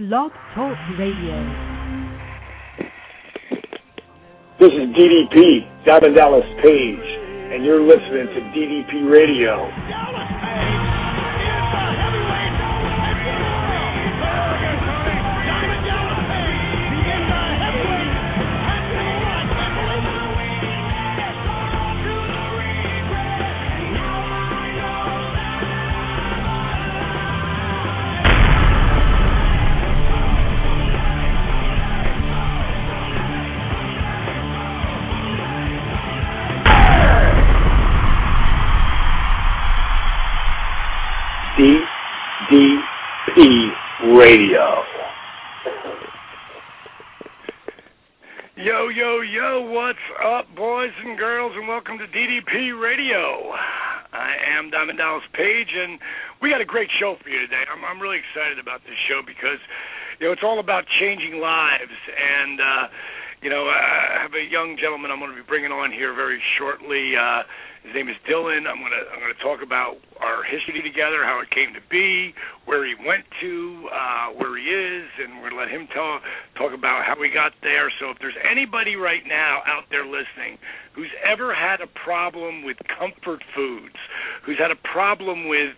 Blog Talk Radio. This is DDP, Diamond Dallas Page, and you're listening to DDP Radio. DDP Radio. Yo, yo, yo, what's up, boys and girls, and welcome to DDP Radio. I am Diamond Dallas Page, and we got a great show for you today. I'm really excited about this show because, it's all about changing lives, and, I have a young gentleman I'm going to be bringing on here very shortly. His name is Dylan. I'm going to talk about our history together, how it came to be, where he went to, where he is, and we're going to let him talk about how we got there. So if there's anybody right now out there listening who's ever had a problem with comfort foods, who's had a problem with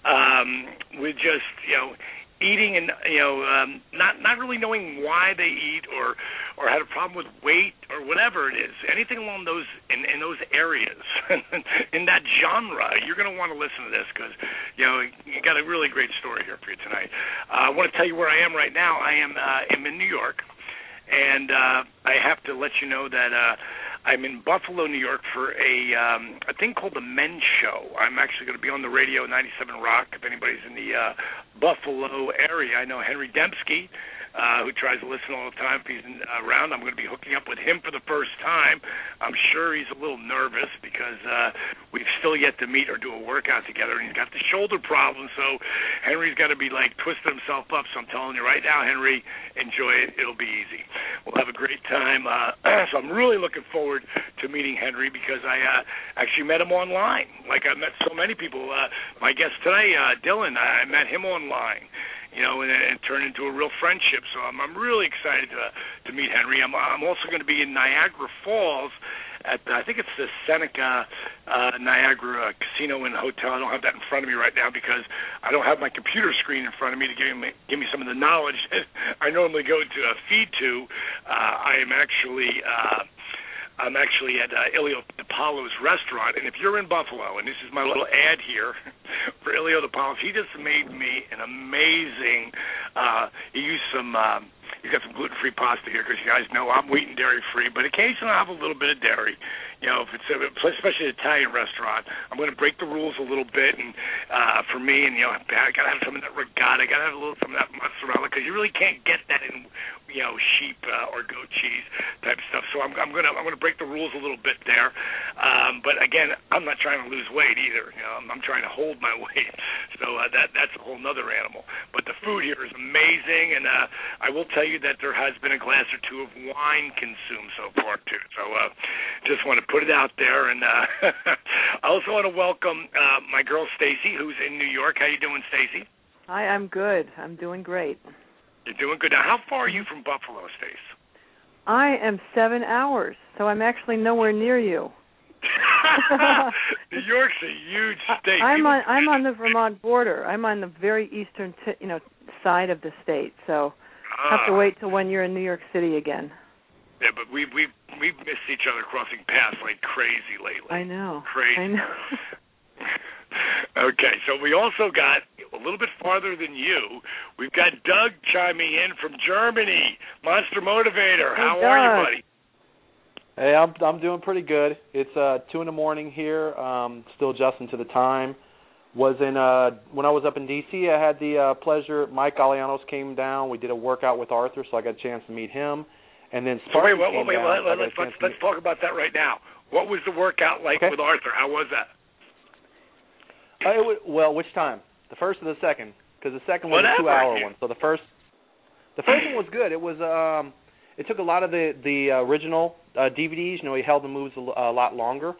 just eating and not really knowing why they eat or had a problem with weight or whatever it is, anything along those in those areas in that genre, you're going to want to listen to this because you got a really great story here for you tonight. I want to tell you where I am right now. I am in New York, and I have to let you know that I'm in Buffalo, New York for a thing called the Men's Show. I'm actually going to be on the radio, 97 Rock, if anybody's in the Buffalo area. I know Henry Dembski, who tries to listen all the time. If he's around, I'm going to be hooking up with him for the first time. I'm sure he's a little nervous because we've still yet to meet or do a workout together, and he's got the shoulder problem, so Henry's got to be, twisting himself up. So I'm telling you right now, Henry, enjoy it. It'll be easy. We'll have a great time. So I'm really looking forward to meeting Henry because I actually met him online. Like I met so many people. My guest today, Dylan, I met him online. And it turned into a real friendship. So I'm really excited to meet Henry. I'm also going to be in Niagara Falls at, I think it's the Seneca Niagara Casino and Hotel. I don't have that in front of me right now because I don't have my computer screen in front of me to give me some of the knowledge that I normally go to feed to. I'm actually at Ilio DiPaolo's restaurant, and if you're in Buffalo, and this is my little ad here for Ilio DiPaolo's, he just made me an amazing, he used some, he's got some gluten-free pasta here, because you guys know I'm wheat and dairy-free, but occasionally I have a little bit of dairy. If it's especially an Italian restaurant, I'm going to break the rules a little bit, and for me, and I got to have some of that regatta, I got to have some of that mozzarella, because you really can't get that in, sheep or goat cheese type stuff. So I'm going to break the rules a little bit there. But again, I'm not trying to lose weight either. I'm trying to hold my weight. So that's a whole nother animal. But the food here is amazing, and I will tell you that there has been a glass or two of wine consumed so far too. So just want to put it out there, and I also want to welcome my girl Stacy, who's in New York. How you doing, Stacy? Hi, I'm good. I'm doing great. You're doing good. Now, how far are you from Buffalo, Stace? I am 7 hours, so I'm actually nowhere near you. New York's a huge state. I'm on the Vermont border. I'm on the very eastern side of the state, so I have to wait till when you're in New York City again. Yeah, but we've missed each other crossing paths like crazy lately. I know. Crazy. I know. Okay, so we also got a little bit farther than you. We've got Doug chiming in from Germany. Monster Motivator. Hey, How Doug. are you, buddy? Hey, I'm doing pretty good. It's 2 a.m. here. Still adjusting to the time. When I was up in D.C., I had the pleasure. Mike Galianos came down. We did a workout with Arthur, so I got a chance to meat him. And then Sparky came down. Let's talk about that right now. What was the workout like with Arthur? How was that? Which time? The first or the second? Because the second was a 2-hour one. So the first one was good. It was it took a lot of the original DVDs. He held the moves a lot longer.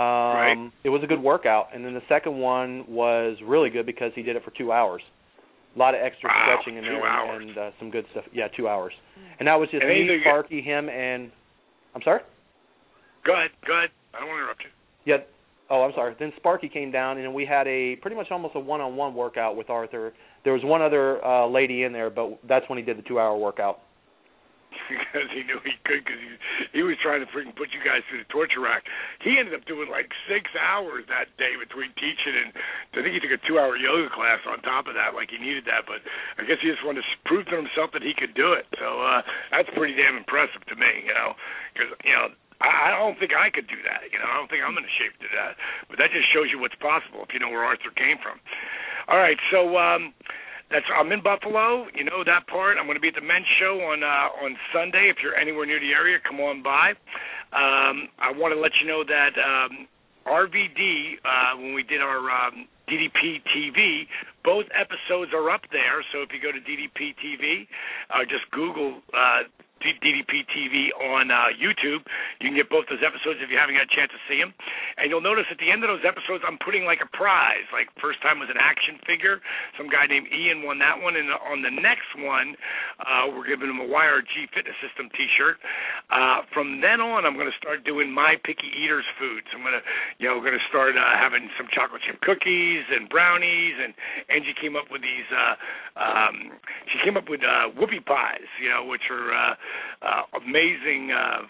Right. It was a good workout, and then the second one was really good because he did it for 2 hours. A lot of extra stretching in 2 there hours. and some good stuff. Yeah, 2 hours. And that was just And me, Sparky, him, and I'm sorry? Go ahead. I don't want to interrupt you. Yeah. Oh, I'm sorry. Then Sparky came down, and we had a pretty much almost a one-on-one workout with Arthur. There was one other lady in there, but that's when he did the 2-hour workout. Because he knew he could, because he was trying to freaking put you guys through the torture rack. He ended up doing like 6 hours that day between teaching and I think he took a 2-hour yoga class on top of that, like he needed that. But I guess he just wanted to prove to himself that he could do it. So that's pretty damn impressive to me, because I don't think I could do that. I don't think I'm in a shape to do that. But that just shows you what's possible if you know where Arthur came from. All right, so I'm in Buffalo. You know that part. I'm going to be at the men's show on Sunday. If you're anywhere near the area, come on by. I want to let you know that RVD, when we did our DDP TV, both episodes are up there. So if you go to DDP TV, just Google DDP TV on YouTube. You can get both those episodes if you haven't had a chance to see them. And you'll notice at the end of those episodes, I'm putting like a prize. Like first time was an action figure. Some guy named Ian won that one. And on the next one, we're giving him a YRG Fitness System T-shirt. From then on, I'm going to start doing my picky eaters foods. I'm going to, we're going to start having some chocolate chip cookies and brownies. And Angie came up with these. She came up with whoopie pies, which are amazing.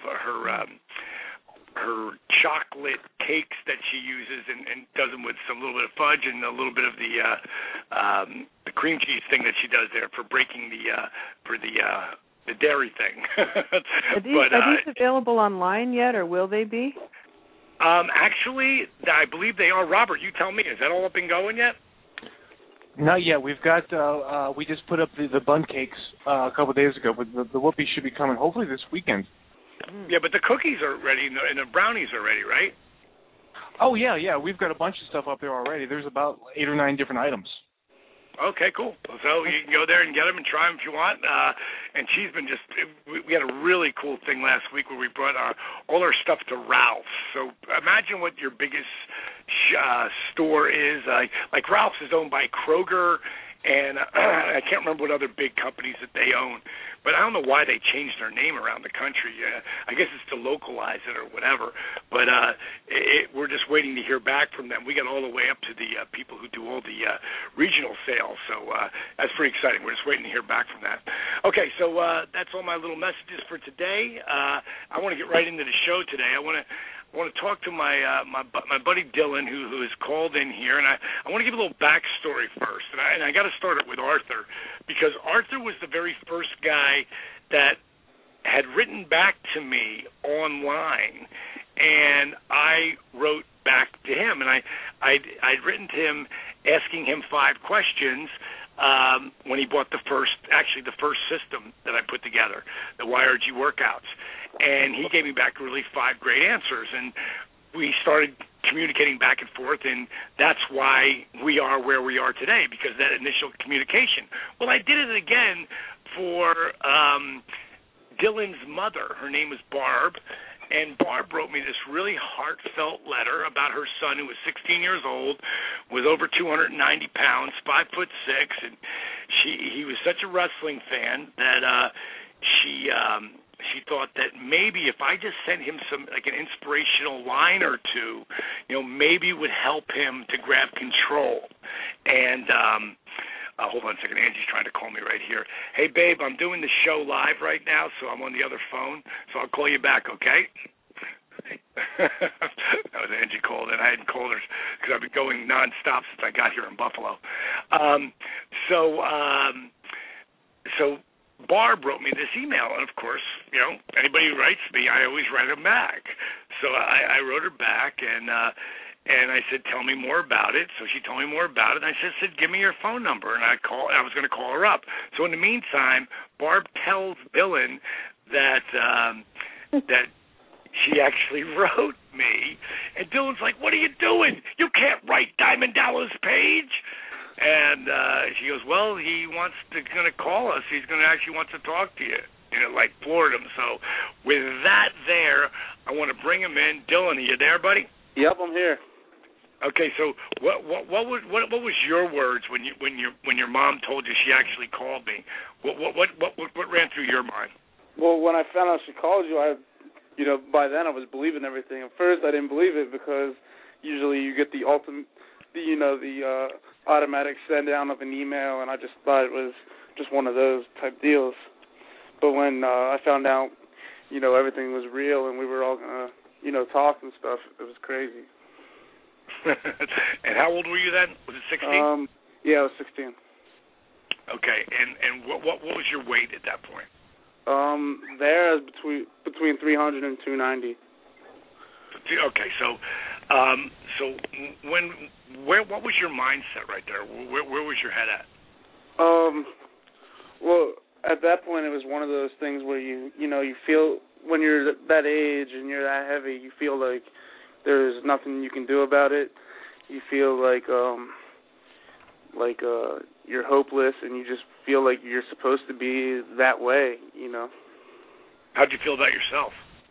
Her chocolate cakes that she uses and does them with some little bit of fudge and a little bit of the cream cheese thing that she does there for breaking the dairy thing. Are these available online yet, or will they be? Actually, I believe they are. Robert, you tell me. Is that all up and going yet? Not yet. We've got. We just put up the bun cakes a couple of days ago, but the whoopies should be coming hopefully this weekend. Yeah, but the cookies are ready and the brownies are ready, right? Oh yeah. We've got a bunch of stuff up there already. There's about 8 or 9 different items. Okay, cool. So you can go there and get them and try them if you want. And she's been we had a really cool thing last week where we brought all our stuff to Ralph's. So imagine what your biggest store is. Like Ralph's is owned by Kroger, and I can't remember what other big companies that they own. But I don't know why they changed their name around the country. I guess it's to localize it or whatever. But we're just waiting to hear back from them. We got all the way up to the people who do all the regional sales. So that's pretty exciting. We're just waiting to hear back from that. Okay, so that's all my little messages for today. I want to get right into the show today. I want to talk to my buddy Dylan, who has called in here, and I want to give a little backstory first. And I got to start it with Arthur, because Arthur was the very first guy that had written back to me online, and I wrote back to him, and I'd written to him asking him 5 questions when he bought the first system that I put together, the YRG workouts. And he gave me back really 5 great answers, and we started communicating back and forth, and that's why we are where we are today, because that initial communication. Well, I did it again for Dylan's mother. Her name was Barb, and Barb wrote me this really heartfelt letter about her son, who was 16 years old, was over 290 pounds, 5'6", and he was such a wrestling fan that she thought that maybe if I just sent him some, like an inspirational line or two, maybe it would help him to grab control. And hold on a second, Angie's trying to call me right here. Hey, babe, I'm doing the show live right now, so I'm on the other phone, so I'll call you back, okay? That was Angie called, and I hadn't called her because I've been going nonstop since I got here in Buffalo. So Barb wrote me this email, and of course, anybody who writes me, I always write them back. So I wrote her back, and I said, tell me more about it. So she told me more about it, and I said, give me your phone number, and I was going to call her up. So in the meantime, Barb tells Dylan that she actually wrote me, and Dylan's like, what are you doing? You can't write Diamond Dallas Page. And she goes, well, he's going to call us. He's going to actually want to talk to you, like Florida. So with that there, I want to bring him in. Dylan, are you there, buddy? Yep, I'm here. Okay, so what was your words when your mom told you she actually called me? What ran through your mind? Well, when I found out she called you, by then I was believing everything. At first, I didn't believe it because usually you get the automatic send down of an email, and I just thought it was just one of those type deals. But when I found out, everything was real and we were all gonna, talk and stuff, it was crazy. And how old were you then? Was it 16? Yeah, I was 16. Okay, and what was your weight at that point? There is between 300 and 290. Okay, so what was your mindset right there? Where was your head at? Well, at that point, it was one of those things where you feel when you're that age and you're that heavy, you feel like there's nothing you can do about it. You feel like you're hopeless, and you just feel like you're supposed to be that way, How'd you feel about yourself?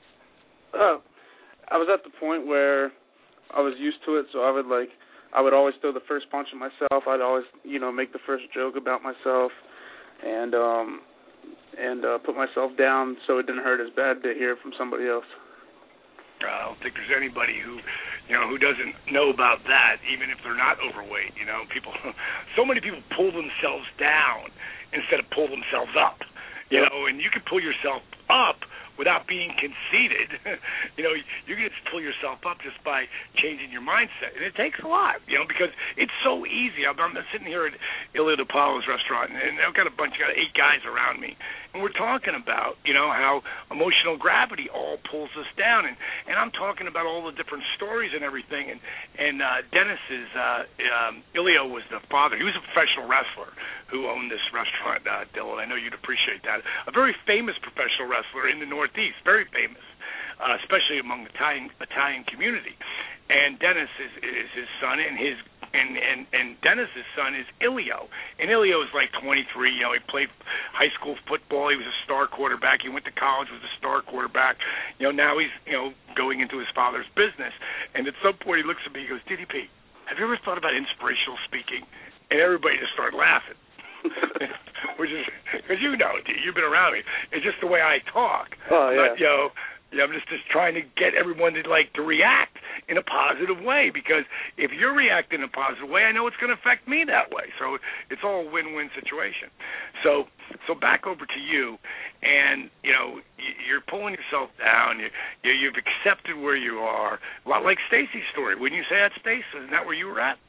I was at the point where I was used to it, so I would always throw the first punch at myself. I'd always, make the first joke about myself, and put myself down so it didn't hurt as bad to hear it from somebody else. I don't think there's anybody who doesn't know about that, even if they're not overweight. People, so many people pull themselves down instead of pull themselves up. And you can pull yourself up without being conceited. You can just pull yourself up just by changing your mindset. And it takes a lot, because it's so easy. I'm sitting here at Ilya DePaulo's restaurant, and I've got 8 guys around me. And we're talking about, how emotional gravity all pulls us down. And I'm talking about all the different stories and everything. And Dennis's, Ilya was the father. He was a professional wrestler who owned this restaurant, Dylan. I know you'd appreciate that. A very famous professional wrestler in the Northeast, very famous, especially among the Italian community. And Dennis is his son, and Dennis's son is Ilyo. And Ilyo is like 23. He played high school football. He was a star quarterback. He went to college, was a star quarterback. Now he's going into his father's business. And at some point he looks at me, he goes, DDP, have you ever thought about inspirational speaking? And everybody just started laughing. Which is because you've been around me. It's just the way I talk. Oh yeah. I'm just trying to get everyone to react in a positive way, because if you're reacting in a positive way, I know it's going to affect me that way. So it's all a win-win situation. So back over to you, and you're pulling yourself down. You've accepted where you are. A lot like Stacy's story. Wouldn't you say that, Stacy? Isn't that where you were at?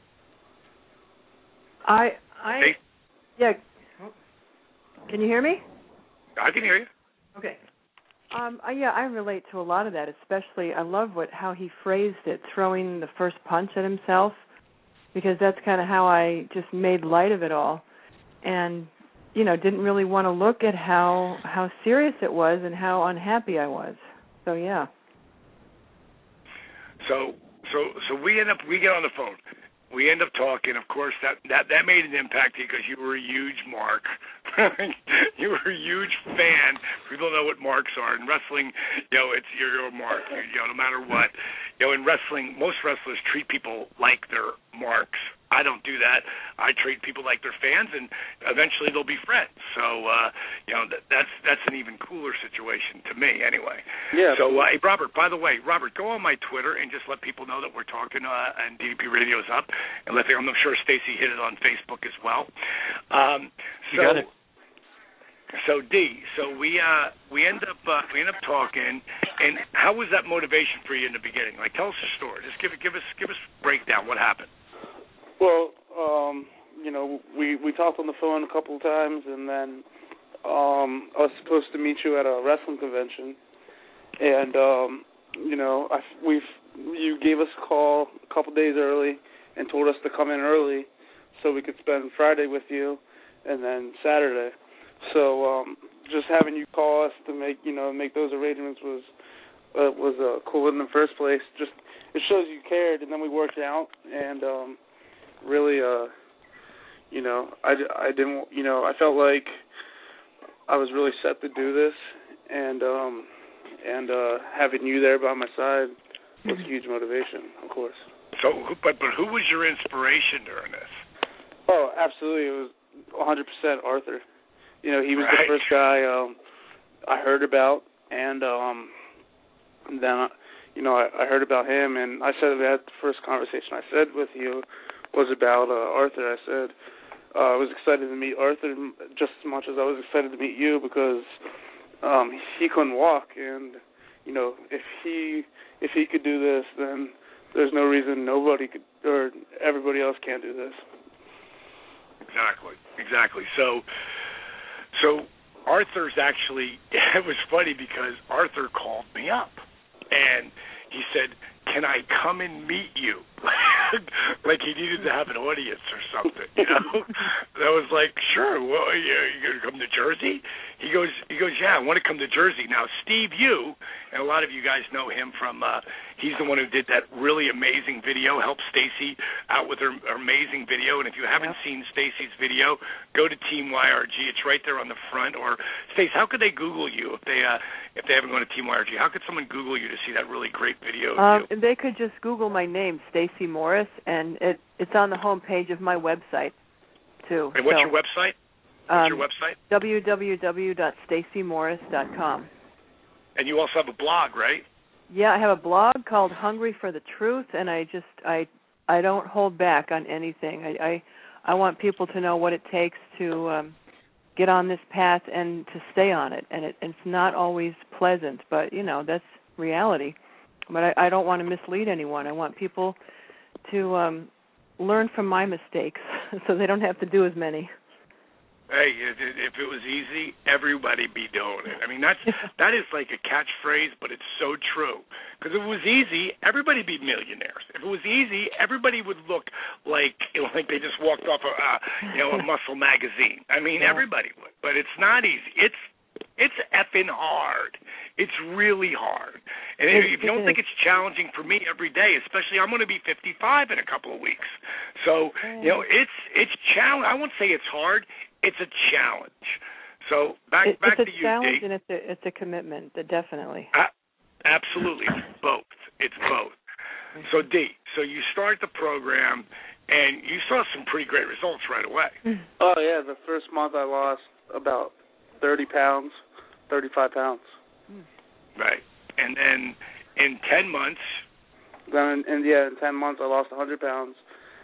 Yeah. Can you hear me? I can hear you. Okay. I relate to a lot of that, especially I love how he phrased it, throwing the first punch at himself, because that's kind of how I just made light of it all, and didn't really want to look at how serious it was and how unhappy I was. So yeah. So we get on the phone. We end up talking. Of course, that made an impact because you were a huge mark. You were a huge fan. People know what marks are. In wrestling, it's you're a mark. No matter what. In wrestling, most wrestlers treat people like they're marks. I don't do that. I treat people like they're fans, and eventually they'll be friends. So, that's an even cooler situation to me, anyway. Yeah. So, hey, Robert, by the way, go on my Twitter and just let people know that we're talking, and DDP Radio's up, and I'm sure Stacy hit it on Facebook as well. You got it. So we end up talking, and how was that motivation for you in the beginning? Tell us the story. Just give us a breakdown. What happened? Well, we talked on the phone a couple of times, and then I was supposed to meet you at a wrestling convention, and you gave us a call a couple of days early and told us to come in early so we could spend Friday with you, and then Saturday. So just having you call us to make those arrangements was cool in the first place. Just it shows you cared, and then we worked out, and really, I didn't, I felt like I was really set to do this, and having you there by my side was huge motivation, of course. So, but who was your inspiration during this? Oh, absolutely. It was 100% Arthur. He was Right. the first guy I heard about, and then I heard about him, and I said that the first conversation I said with you was about Arthur. I said I was excited to meet Arthur just as much as I was excited to meet you because he couldn't walk, and if he could do this, then there's no reason nobody could or everybody else can't do this. Exactly. So Arthur's actually, it was funny because Arthur called me up and he said, "Can I come and meet you?" Like he needed to have an audience or something, And I was like, "Sure. Well, you gonna come to Jersey?" He goes, "Yeah, I want to come to Jersey." Now, Steve Yu, and a lot of you guys know him from, he's the one who did that really amazing video, helped Stacy out with her amazing video. And if you haven't seen Stacy's video, go to Team YRG. It's right there on the front. Or, Stace, how could they Google you if they haven't gone to Team YRG? How could someone Google you to see that really great video of you? They could just Google my name, Stacy Morris, and it's on the home page of my website, too. And what's your website? What's your website? www.stacymorris.com. And you also have a blog, right? Yeah, I have a blog called Hungry for the Truth, and I don't hold back on anything. I want people to know what it takes to get on this path and to stay on it. And it's not always pleasant, but, that's reality. But I don't want to mislead anyone. I want people to learn from my mistakes so they don't have to do as many. Hey, if it was easy, everybody'd be doing it. I mean, that is like a catchphrase, but it's so true. Because if it was easy, everybody'd be millionaires. If it was easy, everybody would look like they just walked off a Muscle magazine. I mean, everybody would. But it's not easy. It's effing hard. It's really hard. And if you don't think it's challenging for me every day, especially I'm going to be 55 in a couple of weeks. So, it's challenge. I won't say it's hard. It's a challenge. So back to you, It's a challenge and it's a commitment, definitely. Absolutely. It's both. So, Dee, you start the program, and you saw some pretty great results right away. Oh, yeah. The first month I lost about 30 pounds, 35 pounds. Right. And then in 10 months... in 10 months I lost 100 pounds.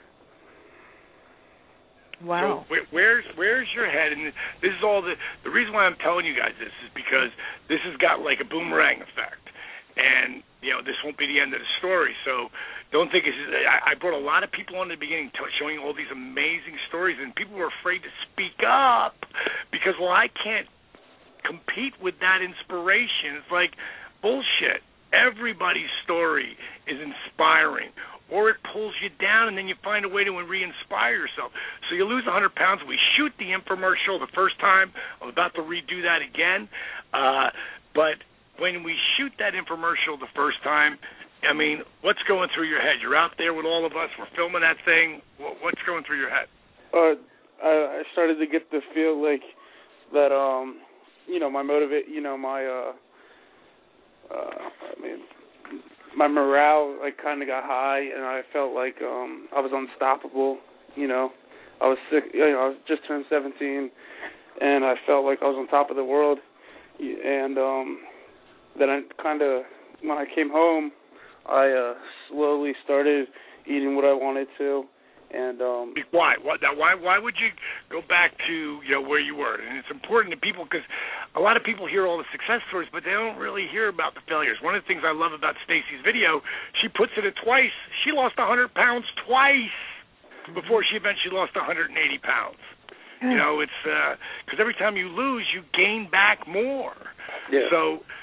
Wow. So where's your head? And this is all the reason why I'm telling you guys this is because this has got like a boomerang effect. And, this won't be the end of the story. So don't think I brought a lot of people on in the beginning showing all these amazing stories, and people were afraid to speak up because, I can't compete with that inspiration. It's like bullshit. Everybody's story is inspiring. Or it pulls you down, and then you find a way to re-inspire yourself. So you lose 100 pounds. We shoot the infomercial the first time. I'm about to redo that again. But when we shoot that infomercial the first time, I mean, what's going through your head? You're out there with all of us. We're filming that thing. What's going through your head? I started to get the feel like that, my morale kind of got high, and I felt like I was unstoppable. I was sick. I just turned 17, and I felt like I was on top of the world. And then I when I came home, I slowly started eating what I wanted to. And why? Why would you go back to where you were? And it's important to people because a lot of people hear all the success stories, but they don't really hear about the failures. One of the things I love about Stacy's video, she puts it at twice. She lost 100 pounds twice before she eventually lost 180 pounds. It's because every time you lose, you gain back more. Yeah.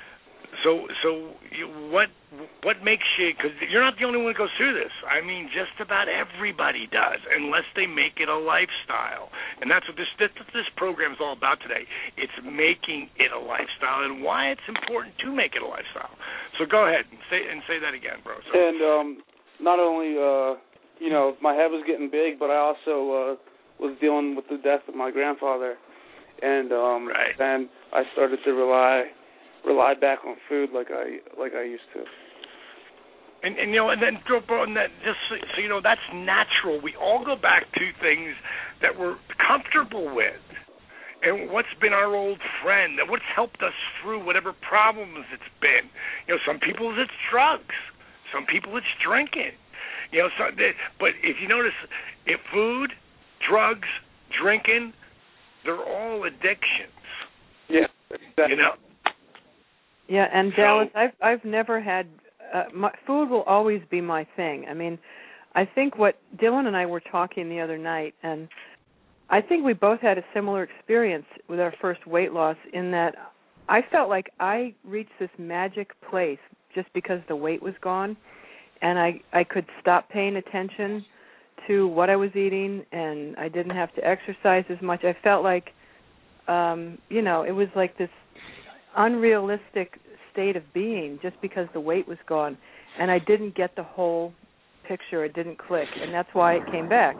What makes you? Because you're not the only one that goes through this. I mean, just about everybody does, unless they make it a lifestyle. And that's what this program is all about today. It's making it a lifestyle, and why it's important to make it a lifestyle. So go ahead and say that again, bro. So, and not only my head was getting big, but I also was dealing with the death of my grandfather, and then I started to rely back on food like I used to. And then just so you know, that's natural. We all go back to things that we're comfortable with, and what's been our old friend, and what's helped us through whatever problems it's been. Some people it's drugs, some people it's drinking. But if you notice, if food, drugs, drinking, they're all addictions. Yeah, exactly. Yeah, and Dallas, I've never had. Food will always be my thing. I mean, I think what Dylan and I were talking the other night, and I think we both had a similar experience with our first weight loss in that I felt like I reached this magic place just because the weight was gone, and I could stop paying attention to what I was eating, and I didn't have to exercise as much. I felt like, it was like this unrealistic state of being just because the weight was gone, and I didn't get the whole picture. It didn't click, and that's why it came back.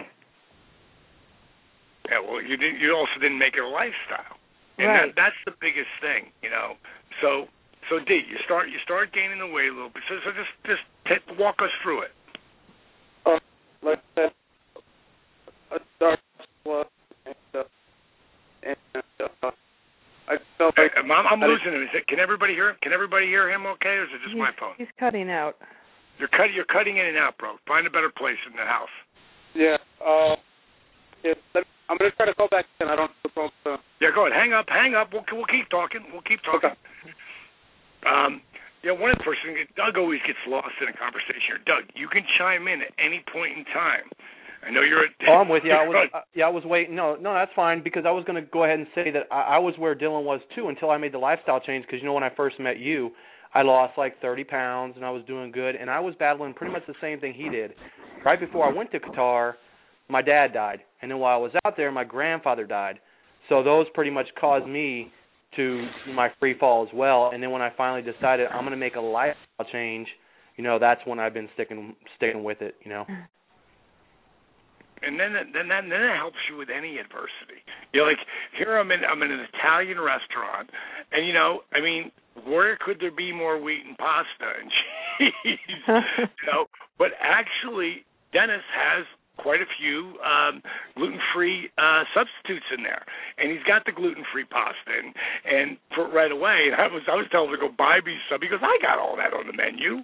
Yeah, well, you also didn't make it a lifestyle, and right. That's the biggest thing, So D, you start gaining the weight a little bit. So just walk us through it. Like I said, I started slow, I felt like I'm losing him. Can everybody hear him? Can everybody hear him okay, or is it just my phone? He's cutting out. You're cutting in and out, bro. Find a better place in the house. Yeah. I'm going to try to call back in. I don't know the phone. Yeah, go ahead. Hang up. We'll keep talking. Okay. One of the first things, Doug always gets lost in a conversation. Doug, you can chime in at any point in time. I know you're. I'm with you. I was waiting. No, that's fine, because I was going to go ahead and say that I was where Dylan was too until I made the lifestyle change. Because when I first met you, I lost like 30 pounds and I was doing good, and I was battling pretty much the same thing he did. Right before I went to Qatar, my dad died, and then while I was out there, my grandfather died. So those pretty much caused me to my free fall as well. And then when I finally decided I'm going to make a lifestyle change, that's when I've been sticking with it. And then it helps you with any adversity. Like here I'm in an Italian restaurant, and where could there be more wheat and pasta and cheese? But actually Dennis has quite a few gluten-free substitutes in there, and he's got the gluten-free pasta, and for right away, I was telling him to go buy me some because I got all that on the menu,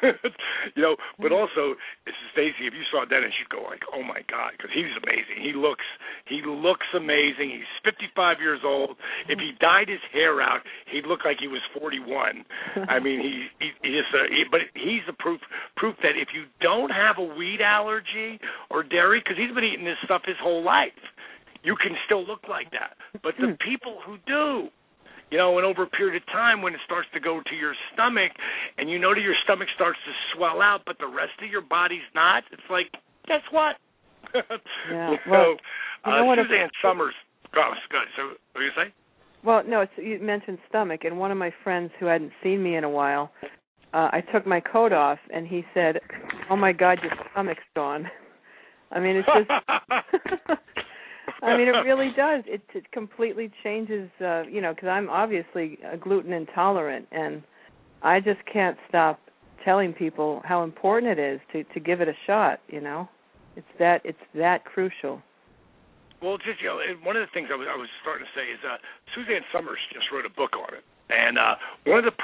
But also, Stacy, if you saw Dennis, you'd go like, oh my God, because he's amazing. He looks amazing. He's 55 years old. If he dyed his hair out, he'd look like he was 41. I mean, but he's the proof that if you don't have a wheat allergy or dairy, because he's been eating this stuff his whole life, you can still look like that. But the people who do, and over a period of time when it starts to go to your stomach, and that your stomach starts to swell out, but the rest of your body's not, it's like, guess what? Yeah. Well, Suzanne Somers, good. So what do you say? Well, no, you mentioned stomach, and one of my friends who hadn't seen me in a while, I took my coat off, and he said, oh my God, your stomach's gone. I mean, it's just... it really does. It completely changes, because I'm obviously gluten intolerant, and I just can't stop telling people how important it is to give it a shot. It's that crucial. Well, just one of the things I was starting to say is Suzanne Somers just wrote a book on it, and one of the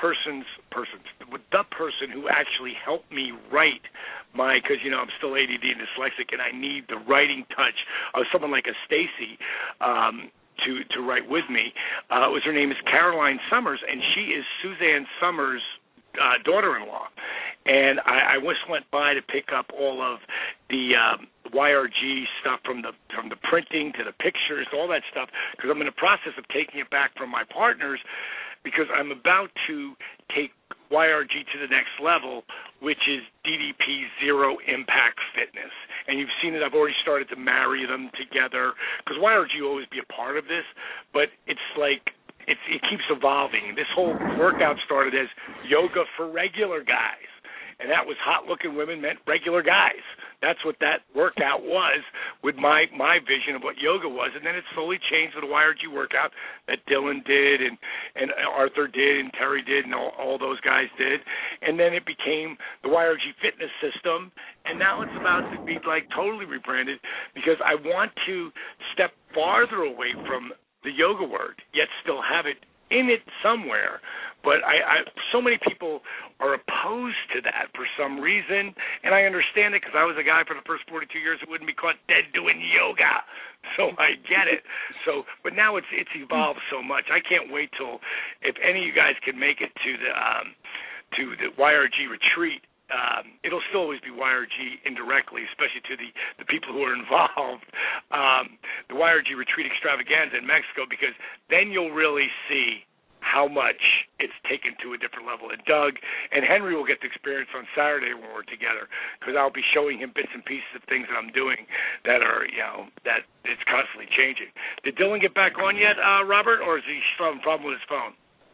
the person who actually helped me write because I'm still ADD and dyslexic, and I need the writing touch of someone like a Stacy to write with me. Her name is Caroline Summers, and she is Suzanne Somers' daughter-in-law. And I just went by to pick up all of the YRG stuff from the printing to the pictures, all that stuff, because I'm in the process of taking it back from my partners, because I'm about to take YRG to the next level, which is DDP Zero Impact Fitness. And you've seen it. I've already started to marry them together, because YRG will always be a part of this, but it's like it keeps evolving. This whole workout started as yoga for regular guys. And that was hot-looking women meant regular guys. that's what that workout was with my vision of what yoga was. And then it slowly changed with the YRG workout that Dylan did and Arthur did and Terry did and all those guys did. And then it became the YRG fitness system. And now it's about to be like totally rebranded because I want to step farther away from the yoga word, yet still have it in it somewhere. But so many people are opposed to that for some reason, and I understand it because I was a guy for the first 42 years who wouldn't be caught dead doing yoga, so I get it. So, but now it's evolved so much. I can't wait till if any of you guys can make it to the YRG retreat. It'll still always be YRG indirectly, especially to the people who are involved. The YRG retreat extravaganza in Mexico, because then you'll really see how much it's taken to a different level. And Doug and Henry will get to experience on Saturday when we're together, because I'll be showing him bits and pieces of things that I'm doing that are, that it's constantly changing. Did Dylan get back on yet, Robert, or is he still having a problem with his phone?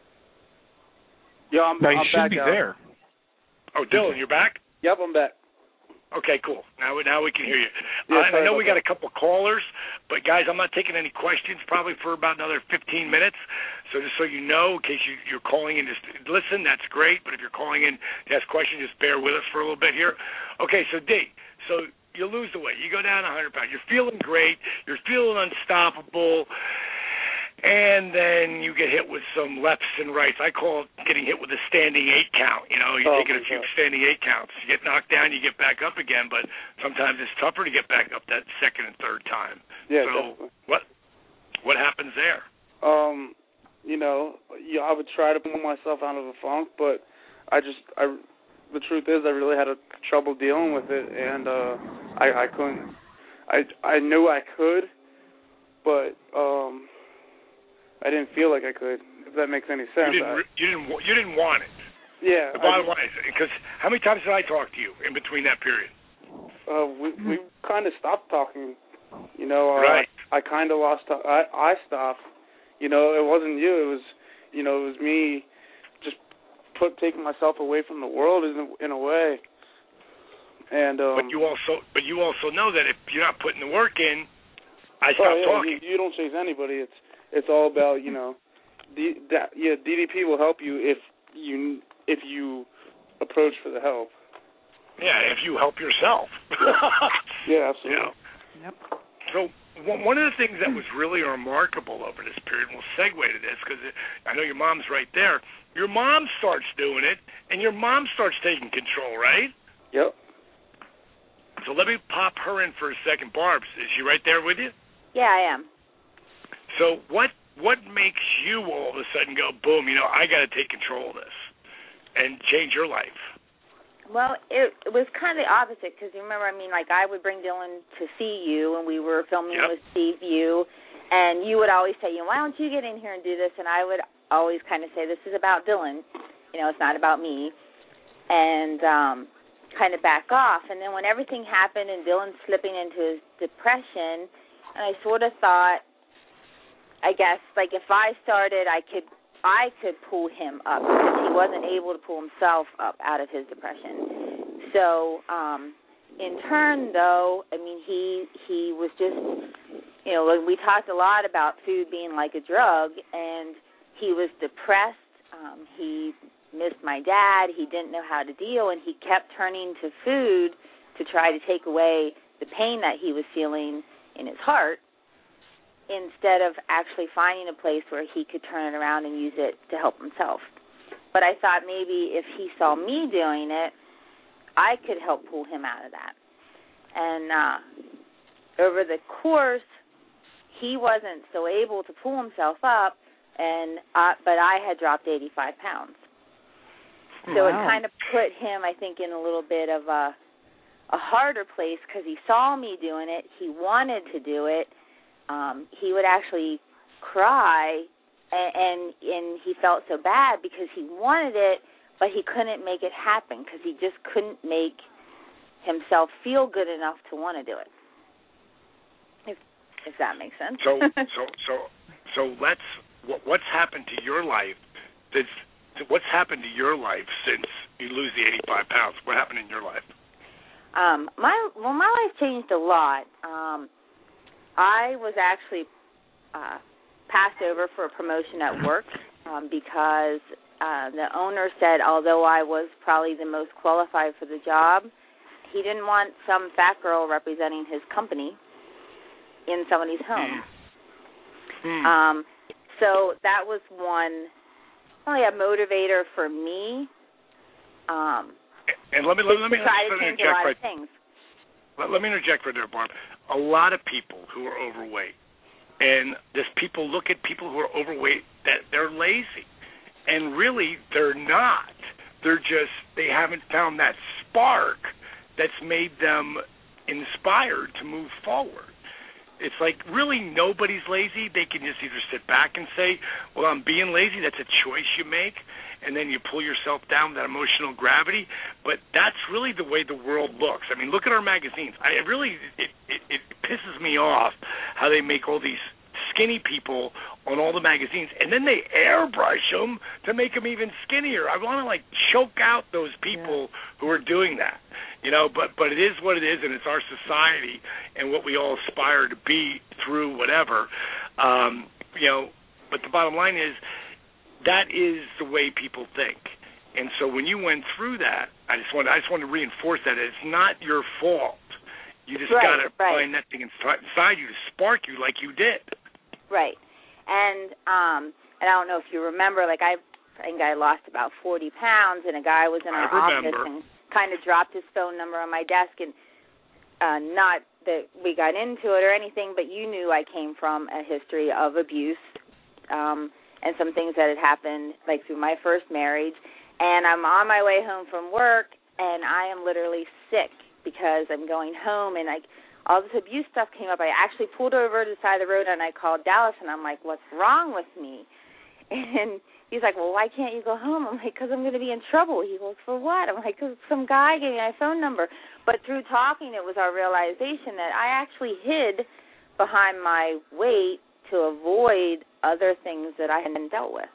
Yeah, I'm he back. should be there. Oh, Dylan, you're back? Yep, I'm back. Okay, cool. Now we can hear you. Yeah, I know we got a couple callers, but guys, I'm not taking any questions probably for about another 15 minutes. So just so you know, in case you're calling in, just listen, that's great. But if you're calling in to ask questions, just bear with us for a little bit here. Okay, so D, so you lose the weight. You go down 100 pounds. You're feeling great. You're feeling unstoppable. And then you get hit with some lefts and rights. I call it getting hit with a standing 8 count. You're taking a few standing 8 counts. You get knocked down, you get back up again, but sometimes it's tougher to get back up that second and third time. Yeah, so definitely. what happens there? I would try to pull myself out of the funk, but the truth is I really had trouble dealing with it, and I couldn't. I knew I could, but I didn't feel like I could, if that makes any sense. You didn't want it. Yeah. The bottom line is, because how many times did I talk to you in between that period? We kind of stopped talking. Right. I kind of lost. I stopped. It wasn't you. It was me, just taking myself away from the world in a way. And but you also know that if you're not putting the work in, I stop talking. You don't chase anybody. It's all about DDP will help you if you approach for the help. Yeah, if you help yourself. Yeah, absolutely. Yep. So one of the things that was really remarkable over this period, and we'll segue to this because I know your mom's right there. Your mom starts doing it, and your mom starts taking control, right? Yep. So let me pop her in for a second. Barbs, is she right there with you? Yeah, I am. So what makes you all of a sudden go, boom, I got to take control of this and change your life? Well, it was kind of the opposite because you remember, I would bring Dylan to see you, and we were filming with Steve U, and you would always say, why don't you get in here and do this? And I would always kind of say, this is about Dylan. It's not about me. And kind of back off. And then when everything happened and Dylan's slipping into his depression, and I sort of thought, I guess, if I started, I could pull him up because he wasn't able to pull himself up out of his depression. So, in turn, though, he was just, we talked a lot about food being like a drug, and he was depressed. He missed my dad. He didn't know how to deal, and he kept turning to food to try to take away the pain that he was feeling in his heart, instead of actually finding a place where he could turn it around and use it to help himself. But I thought maybe if he saw me doing it, I could help pull him out of that. And over the course, he wasn't so able to pull himself up, but I had dropped 85 pounds. So It kind of put him, I think, in a little bit of a harder place because he saw me doing it. He wanted to do it. He would actually cry, and he felt so bad because he wanted it, but he couldn't make it happen because he just couldn't make himself feel good enough to want to do it. If that makes sense. So what's happened to your life? What's happened to your life since you lose the 85 pounds? What happened in your life? My life changed a lot. I was actually passed over for a promotion at work because the owner said, although I was probably the most qualified for the job, he didn't want some fat girl representing his company in somebody's home. So that was probably a motivator for me. And let me interject right. Let me interject right there, Barb. A lot of people who are overweight, and just people look at people who are overweight that they're lazy, and really they're not. They haven't found that spark that's made them inspired to move forward. It's like really nobody's lazy. They can just either sit back and say, well, I'm being lazy. That's a choice you make. And then you pull yourself down with that emotional gravity. But that's really the way the world looks. I mean, look at our magazines. It pisses me off how they make all these skinny people on all the magazines, and then they airbrush them to make them even skinnier. I want to, choke out those people who are doing that. But it is what it is, and it's our society and what we all aspire to be through whatever. But the bottom line is that is the way people think. And so when you went through that, I just want to reinforce that it's not your fault. You just got to find that thing inside you to spark you like you did. Right. And I don't know if you remember, I think I lost about 40 pounds, and a guy was in our office and kind of dropped his phone number on my desk, and not that we got into it or anything, but you knew I came from a history of abuse and some things that had happened, through my first marriage. And I'm on my way home from work, and I am literally sick because I'm going home, and all this abuse stuff came up. I actually pulled over to the side of the road, and I called Dallas, and I'm like, what's wrong with me? And he's like, well, why can't you go home? I'm like, because I'm going to be in trouble. He goes, for what? I'm like, because some guy gave me my phone number. But through talking, it was our realization that I actually hid behind my weight to avoid other things that I hadn't dealt with.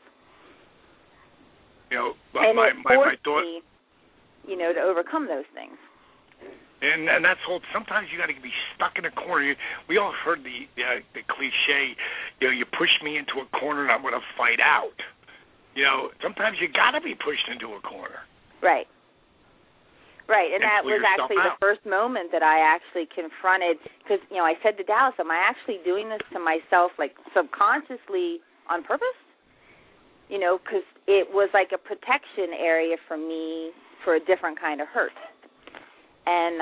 My daughter, me, to overcome those things. And that's whole. Sometimes you got to be stuck in a corner. We all heard the cliche. You push me into a corner and I'm going to fight out. Sometimes you got to be pushed into a corner. Right. Right, and that was actually the first moment that I actually confronted, because, I said to Dallas, am I actually doing this to myself, subconsciously on purpose? Because it was like a protection area for me for a different kind of hurt. And,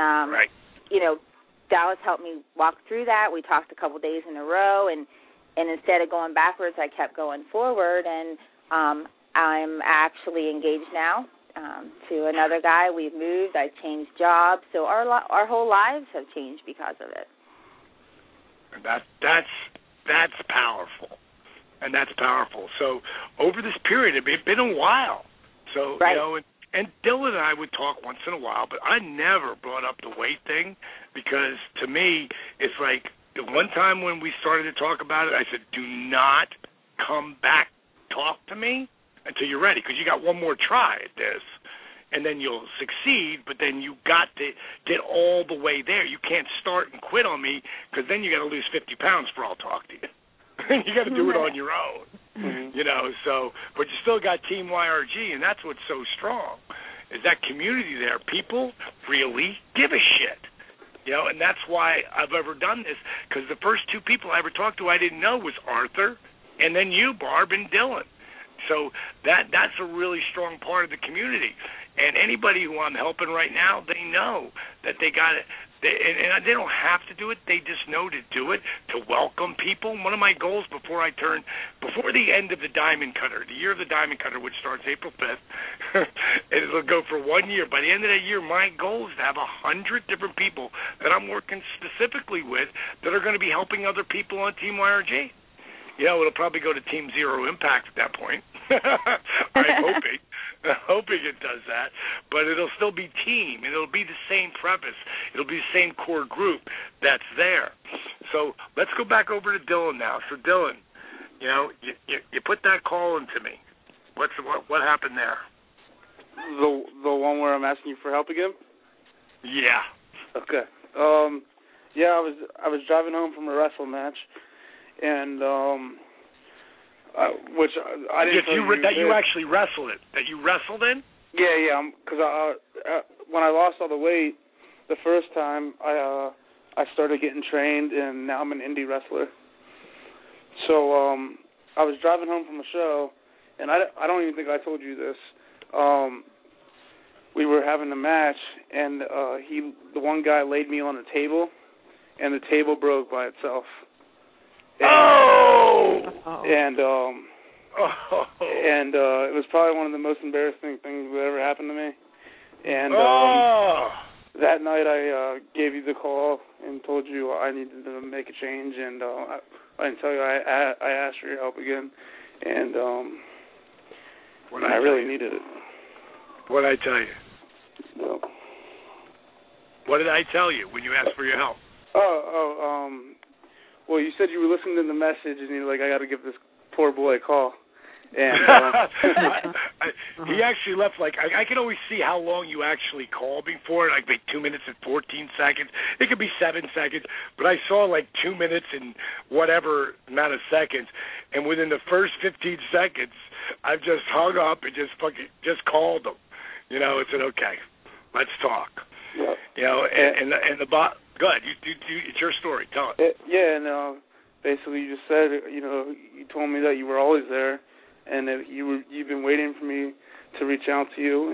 Dallas helped me walk through that. We talked a couple days in a row, and instead of going backwards, I kept going forward, and I'm actually engaged now. To another guy. We've moved. I changed jobs. So our whole lives have changed because of it. And that's powerful. And that's powerful. So over this period, it's been a while. So, and Dylan and I would talk once in a while, but I never brought up the weight thing because to me, it's like the one time when we started to talk about it, I said, do not come back, talk to me until you're ready, because you got one more try at this, and then you'll succeed, but then you got to get all the way there. You can't start and quit on me, because then you got to lose 50 pounds before I'll talk to you. You got to do it on your own, so, but you still got Team YRG, and that's what's so strong, is that community there. People really give a shit, and that's why I've ever done this, because the first two people I ever talked to I didn't know was Arthur, and then you, Barb, and Dylan. So that's a really strong part of the community. And anybody who I'm helping right now, they know that they got it. And they don't have to do it. They just know to do it, to welcome people. One of my goals before the end of the Diamond Cutter, the year of the Diamond Cutter, which starts April 5th, and it'll go for 1 year. By the end of that year, my goal is to have 100 different people that I'm working specifically with that are going to be helping other people on Team YRG. It'll probably go to Team Zero Impact at that point. I'm hoping it does that. But it'll still be team. It'll be the same preface. It'll be the same core group that's there. So let's go back over to Dylan now. So Dylan, you put that call into me. What happened there? The one where I'm asking you for help again? Yeah. Okay. Yeah, I was driving home from a wrestle match, and which I didn't. That you actually wrestled it. That you wrestled in? Yeah. Because when I lost all the weight the first time, I started getting trained, and now I'm an indie wrestler. So I was driving home from a show, and I don't even think I told you this. We were having a match, and the one guy laid me on a table, and the table broke by itself. And, and it was probably one of the most embarrassing things that ever happened to me. And that night I gave you the call and told you I needed to make a change, and I didn't tell you I asked for your help again, and I really needed it. What did I tell you? No. What did I tell you when you asked for your help? Well, you said you were listening to the message, and you're like, I got to give this poor boy a call. And he actually left, like, I can always see how long you actually called me for, like 2 minutes and 14 seconds. It could be 7 seconds, but I saw like 2 minutes and whatever amount of seconds, and within the first 15 seconds, I've just hung up and just called him. You know, it said, okay, let's talk. Yep. You know, and the bot. Go ahead. It's your story. Tell it. And basically, you just said, you told me that you were always there, and that you've been waiting for me to reach out to you,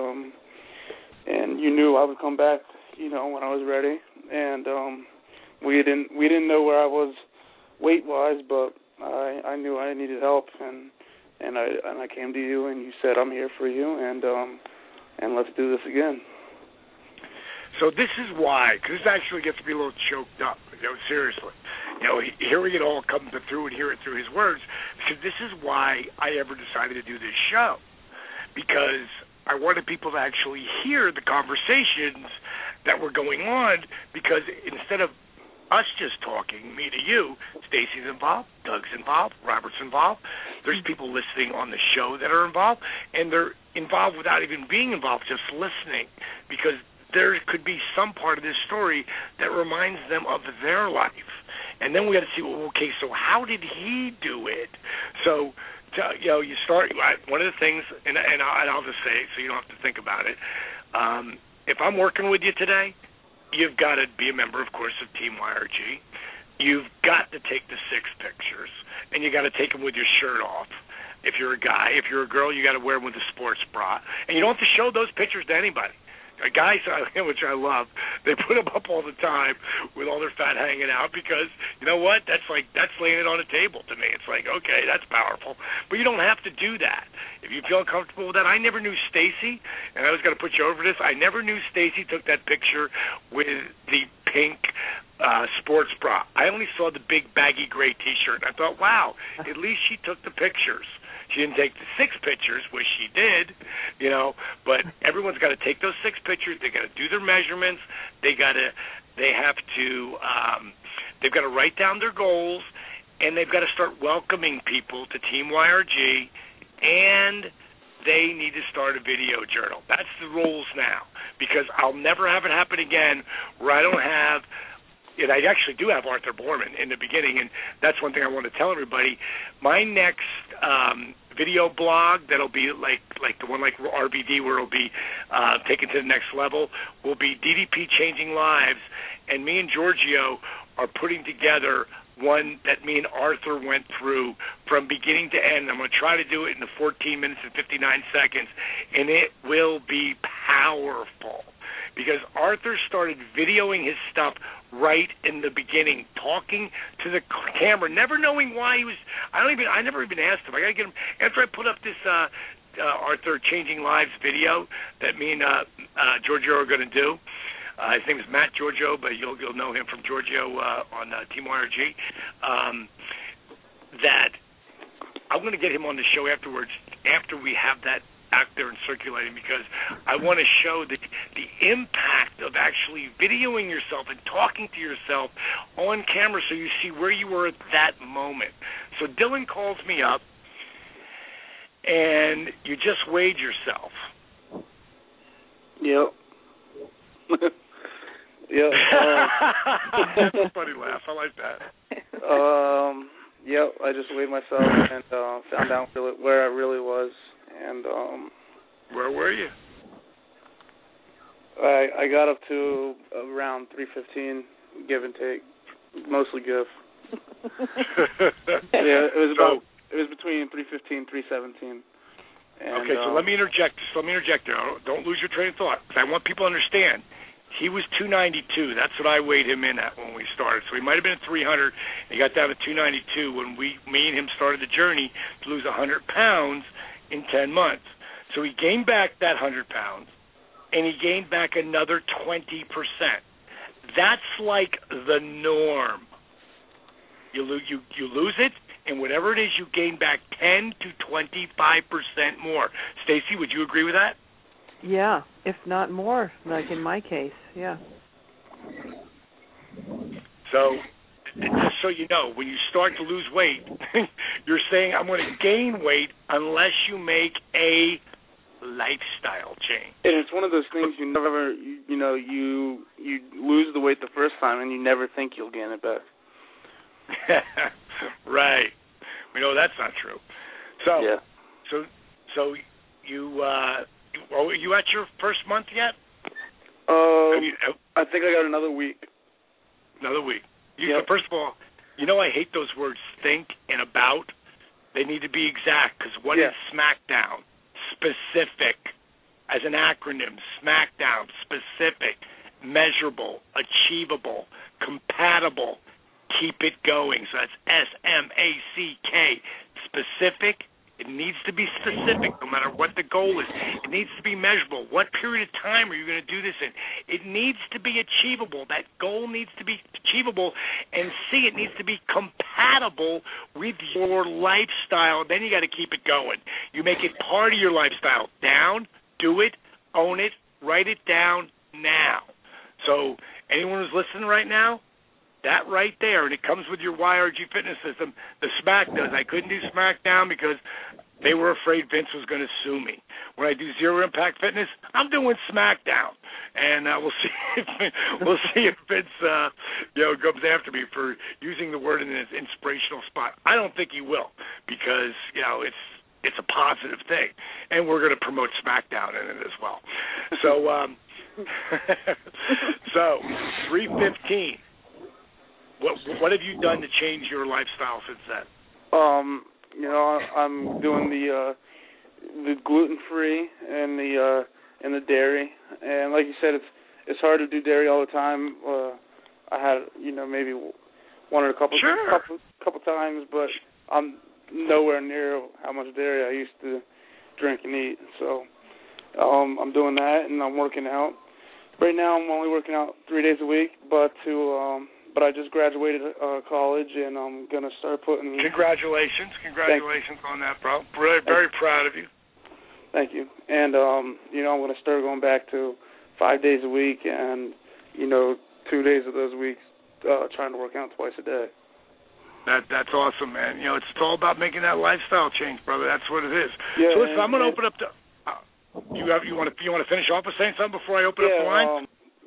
and you knew I would come back, when I was ready, and we didn't know where I was weight wise, but I knew I needed help, and I came to you, and you said I'm here for you, and let's do this again. So this is why, because this actually gets me a little choked up, seriously. Hearing it all come through and hear it through his words, because this is why I ever decided to do this show, because I wanted people to actually hear the conversations that were going on, because instead of us just talking, me to you, Stacy's involved, Doug's involved, Robert's involved, there's people listening on the show that are involved, and they're involved without even being involved, just listening, because there could be some part of this story that reminds them of their life. And then we got to see, okay, so how did he do it? So, you start, one of the things, and I'll just say it so you don't have to think about it, if I'm working with you today, you've got to be a member, of course, of Team YRG. You've got to take the 6 pictures, and you got to take them with your shirt off. If you're a guy, if you're a girl, you got to wear them with a sports bra. And you don't have to show those pictures to anybody. Guys, which I love, they put them up all the time with all their fat hanging out because, you know what, that's laying it on a table to me. It's like, okay, that's powerful. But you don't have to do that. If you feel comfortable with that, I never knew Stacy, and I was going to put you over this, I never knew Stacy took that picture with the pink sports bra. I only saw the big baggy gray T-shirt, and I thought, wow, at least she took the pictures. She didn't take the 6 pictures, which she did, but everyone's got to take those 6 pictures. They got to do their measurements. They've got to write down their goals, and they've got to start welcoming people to Team YRG, and they need to start a video journal. That's the rules now, because I'll never have it happen again where I don't have. And I actually do have Arthur Borman in the beginning, and that's one thing I want to tell everybody. My next video blog that'll be like the one like RBD, where it'll be taken to the next level, will be DDP Changing Lives, and me and Giorgio are putting together one that me and Arthur went through from beginning to end. I'm going to try to do it in the 14 minutes and 59 seconds, and it will be powerful. Because Arthur started videoing his stuff right in the beginning, talking to the camera, never knowing why he was. I never even asked him. I got to get him after I put up this Arthur Changing Lives video that me and Giorgio are going to do. His name is Matt Giorgio, but you'll know him from Giorgio on Team YRG. That I'm going to get him on the show afterwards, after we have that out there and circulating, because I want to show the impact of actually videoing yourself and talking to yourself on camera so you see where you were at that moment. So Dylan calls me up, and you just weighed yourself. Yep. Yeah. That's a funny laugh. I like that. Yep. I just weighed myself and found out where I really was, and where were you? I got up to around 315, give and take, mostly give. Yeah, it was between 315 317. And, okay, so let me interject. There. Don't lose your train of thought, because I want people to understand. He was 292. That's what I weighed him in at when we started. So he might have been at 300. He got down to 292 when me and him started the journey to lose 100 pounds in 10 months. So he gained back that 100 pounds, and he gained back another 20%. That's like the norm. You lose it, and whatever it is, you gain back 10 to 25% more. Stacy, would you agree with that? Yeah, if not more, like in my case, yeah. So, just so you know, when you start to lose weight, you're saying, I'm going to gain weight unless you make a lifestyle change. And it's one of those things you lose the weight the first time and you never think you'll gain it back. Right. We know that's not true. So, yeah. So you are you at your first month yet? I think I got another week. Another week. Yep. First of all, I hate those words think and about. They need to be exact, because what is SmackDown? Specific. As an acronym, SmackDown, specific, measurable, achievable, compatible, keep it going. So that's SMACK. Specific. It needs to be specific no matter what the goal is. It needs to be measurable. What period of time are you going to do this in? It needs to be achievable. That goal needs to be achievable. And C, it needs to be compatible with your lifestyle. Then you got to keep it going. You make it part of your lifestyle. Down, do it, own it, write it down now. So anyone who's listening right now, that right there, and it comes with your YRG fitness system, the SMAC does. I couldn't do SmackDown because they were afraid Vince was going to sue me. When I do Zero Impact Fitness, I'm doing SmackDown, and we'll see if Vince comes after me for using the word in an inspirational spot. I don't think he will, because it's a positive thing, and we're going to promote SmackDown in it as well. So so 315. What have you done to change your lifestyle since then? I'm doing the gluten-free and the dairy, and like you said, it's hard to do dairy all the time. I had maybe one or a couple times, but I'm nowhere near how much dairy I used to drink and eat. So I'm doing that, and I'm working out. Right now, I'm only working out 3 days a week, but I just graduated college, and I'm going to start putting... Congratulations on that, bro. Really, very proud of you. Thank you. And, I'm going to start going back to 5 days a week and, 2 days of those weeks trying to work out twice a day. That's awesome, man. It's all about making that lifestyle change, brother. That's what it is. Yeah, so listen, I'm going to open up to... You want to finish off with saying something before I open up the line?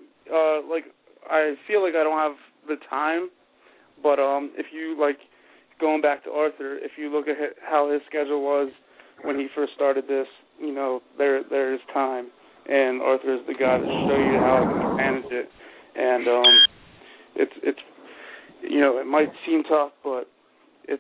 I feel like I don't have the time, but if you going back to Arthur, if you look at how his schedule was when he first started this, there is time, and Arthur is the guy to show you how to manage it, and it's it might seem tough, but you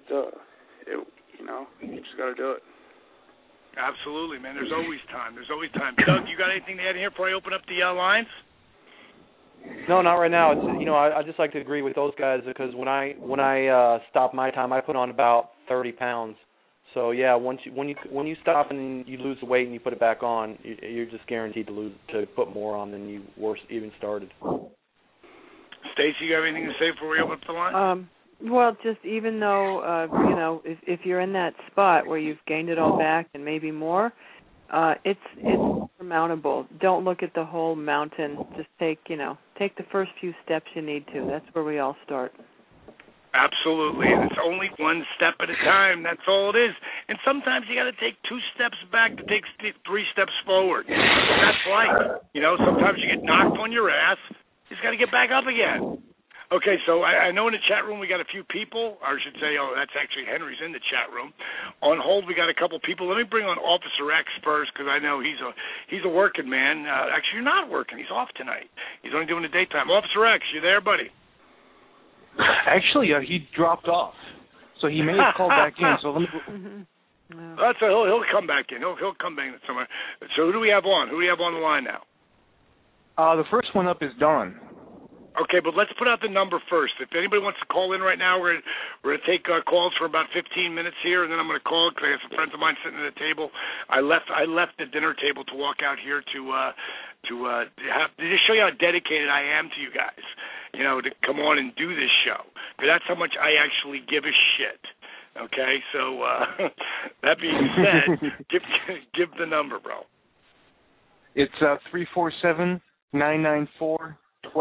just got to do it. Absolutely, man. There's always time. Doug, you got anything to add here before I open up the lines? No, not right now. It's I just like to agree with those guys, because when I stop my time, I put on about 30 pounds. So yeah, when you stop and you lose the weight and you put it back on, you're just guaranteed to put more on than you even started. Stacy, you have anything to say before we open up the line? Well, just even though if you're in that spot where you've gained it all back and maybe more, it's surmountable. Don't look at the whole mountain. Just take the first few steps you need to. That's where we all start. Absolutely, and it's only one step at a time. That's all it is. And sometimes you got to take 2 steps back to take 3 steps forward. That's life. Sometimes you get knocked on your ass. He's got to get back up again. Okay, so I know in the chat room we got a few people, or I should say, that's actually Henry's in the chat room. On hold, we got a couple people. Let me bring on Officer X first, because I know he's a working man. Actually, you're not working. He's off tonight. He's only doing the daytime. Officer X, you there, buddy? Actually, he dropped off, so he may have called back in. So let me. He'll come back in. He'll come back in somewhere. So who do we have on? Who do we have on the line now? The first one up is Don. Okay, but let's put out the number first. If anybody wants to call in right now, we're going to take calls for about 15 minutes here, and then I'm going to call because I have some friends of mine sitting at the table. I left the dinner table to walk out here to just show you how dedicated I am to you guys. You know, to come on and do this show. Because that's how much I actually give a shit. Okay, so that being said, give the number, bro. It's 347-994-1216.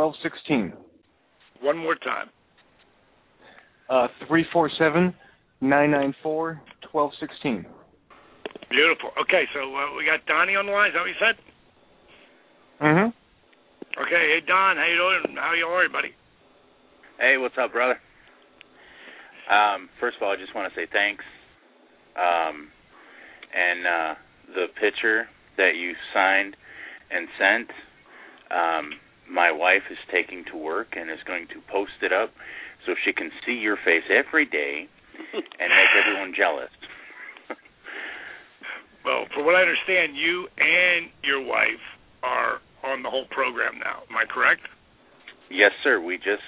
1 more time. 347-994-1216. Beautiful. Okay, so we got Donnie on the line. Is that what you said? Mm-hmm. Okay, hey, Don, how you doing? How you are, buddy? Hey, what's up, brother? First of all, I just want to say thanks. And the picture that you signed and sent, my wife is taking to work and is going to post it up so she can see your face every day and make everyone jealous. Well, from what I understand, you and your wife are on the whole program now. Am I correct? Yes, sir. We just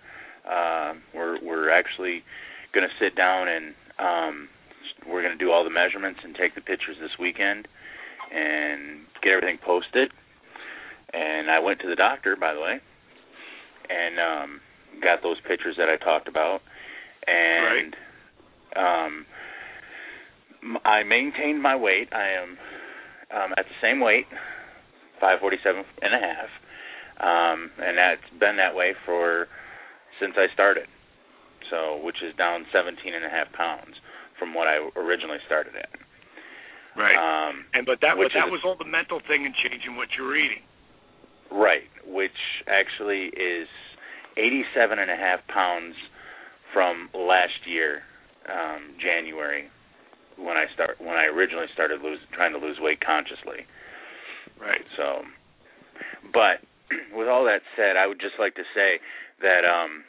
we're actually going to sit down and we're going to do all the measurements and take the pictures this weekend and get everything posted. And I went to the doctor, by the way, and got those pictures that I talked about. And I maintained my weight. I am at the same weight, 547 and a half, and that's been that way since I started. So, which is down 17 and a half pounds from what I originally started at. Right. But that was all the mental thing and changing what you were eating. Right, which actually is 87 and a half pounds from last year, January, when I originally started trying to lose weight consciously. Right. So, but with all that said, I would just like to say that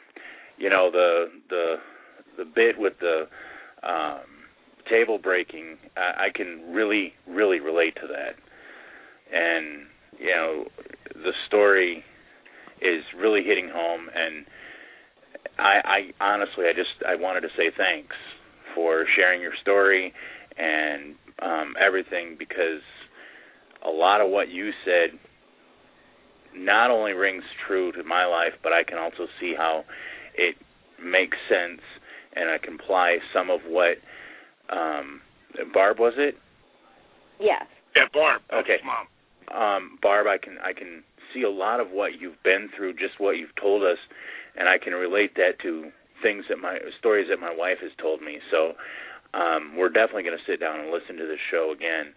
the bit with the table breaking, I can really, really relate to that. And the story is really hitting home, and I honestly, I wanted to say thanks for sharing your story and everything, because a lot of what you said not only rings true to my life, but I can also see how it makes sense, and I can apply some of what Barb, was it? Yes. Yeah, Barb. Okay. Mom. Barb, I can see a lot of what you've been through, just what you've told us, and I can relate that to stories that my wife has told me. So we're definitely going to sit down and listen to this show again,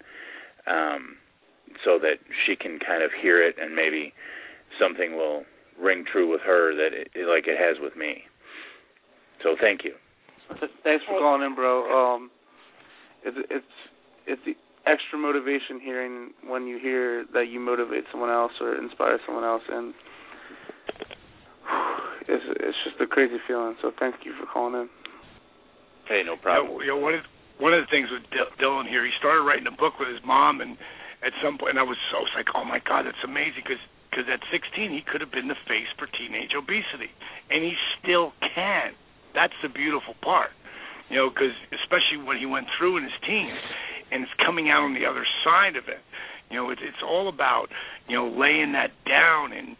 so that she can kind of hear it, and maybe something will ring true with her like it has with me. So thank you. Thanks for calling in, bro. It's the extra motivation hearing when you hear that you motivate someone else or inspire someone else, and it's just a crazy feeling. So thank you for calling in. Hey, no problem. One of the things with Dylan here, he started writing a book with his mom, and at some point, and I was like, oh my God, that's amazing, because at 16 he could have been the face for teenage obesity, and he still can. That's the beautiful part, because especially what he went through in his teens, and it's coming out on the other side of it. It's all about laying that down and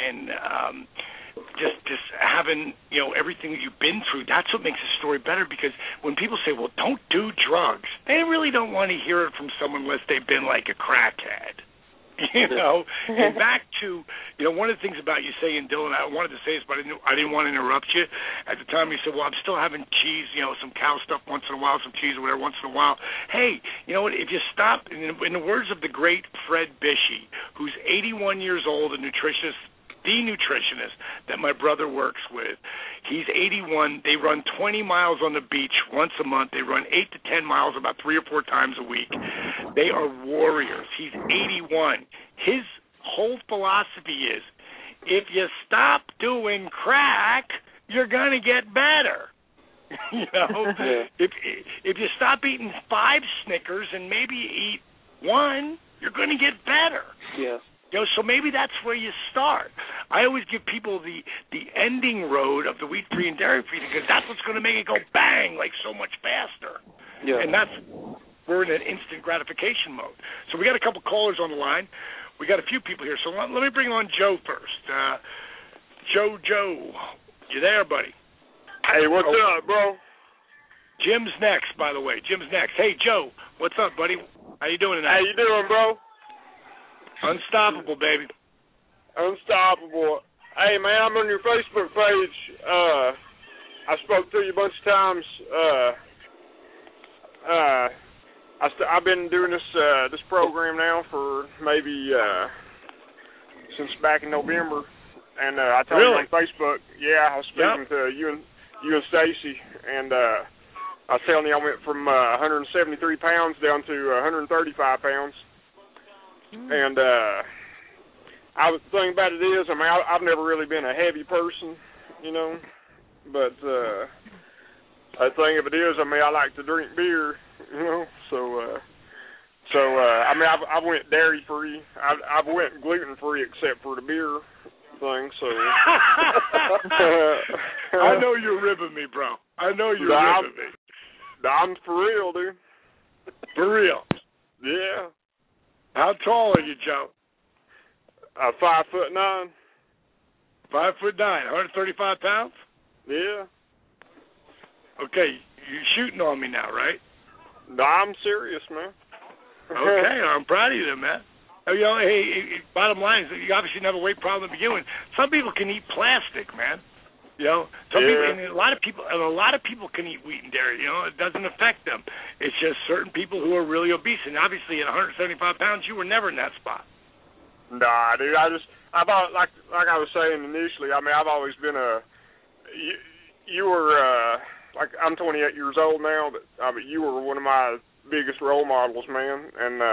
just having everything that you've been through. That's what makes a story better, because when people say, well, don't do drugs, they really don't want to hear it from someone unless they've been like a crackhead. And back to, one of the things about you saying, Dylan, I wanted to say this, but I didn't want to interrupt you. At the time, you said, well, I'm still having cheese, some cow stuff once in a while, some cheese or whatever once in a while. Hey, you know what, if you stop, in the words of the great Fred Bishy, who's 81 years old, a nutritionist the nutritionist that my brother works with. He's 81. They run 20 miles on the beach once a month. They run 8 to 10 miles about 3 or 4 times a week. They are warriors. He's 81. His whole philosophy is, if you stop doing crack, you're going to get better. You know, if you stop eating 5 Snickers and maybe you eat 1, you're going to get better. Yeah. You know, so maybe that's where you start. I always give people the ending road of the wheat-free and dairy-free because that's what's going to make it go bang like so much faster. Yeah. And we're in an instant gratification mode. So we got a couple callers on the line. We got a few people here. So let me bring on Joe first. Joe, you there, buddy? Hey, what's up, bro? Jim's next, by the way. Jim's next. Hey, Joe, what's up, buddy? How you doing tonight? How you doing, bro? Unstoppable, baby. Unstoppable. Hey, man, I'm on your Facebook page. I spoke to you a bunch of times. I've been doing this program now for maybe since back in November, and I told you on Facebook. Yeah, I was speaking to you and Stacy, and I was telling you I went from 173 pounds down to 135 pounds. And the thing about it is, I mean, I've never really been a heavy person, you know, but the thing of it is, I mean, I like to drink beer, you know, so I mean, I went dairy free, I went gluten free except for the beer thing, so. I know you're ribbing me, bro. I know you're ribbing me. I'm for real, dude. For real? Yeah. How tall are you, Joe? 5'9". 5'9", 135 pounds? Yeah. Okay, you're shooting on me now, right? No, I'm serious, man. Okay, I'm proud of you, then, man. You know, hey, bottom line is you obviously never weight problem to begin with. Some people can eat plastic, man. You know, people, and a lot of people can eat wheat and dairy. You know, it doesn't affect them. It's just certain people who are really obese, and obviously at 175 pounds, you were never in that spot. Nah, dude. I thought, like I was saying initially. I mean, I've always been you were like I'm 28 years old now, but you were one of my biggest role models, man. And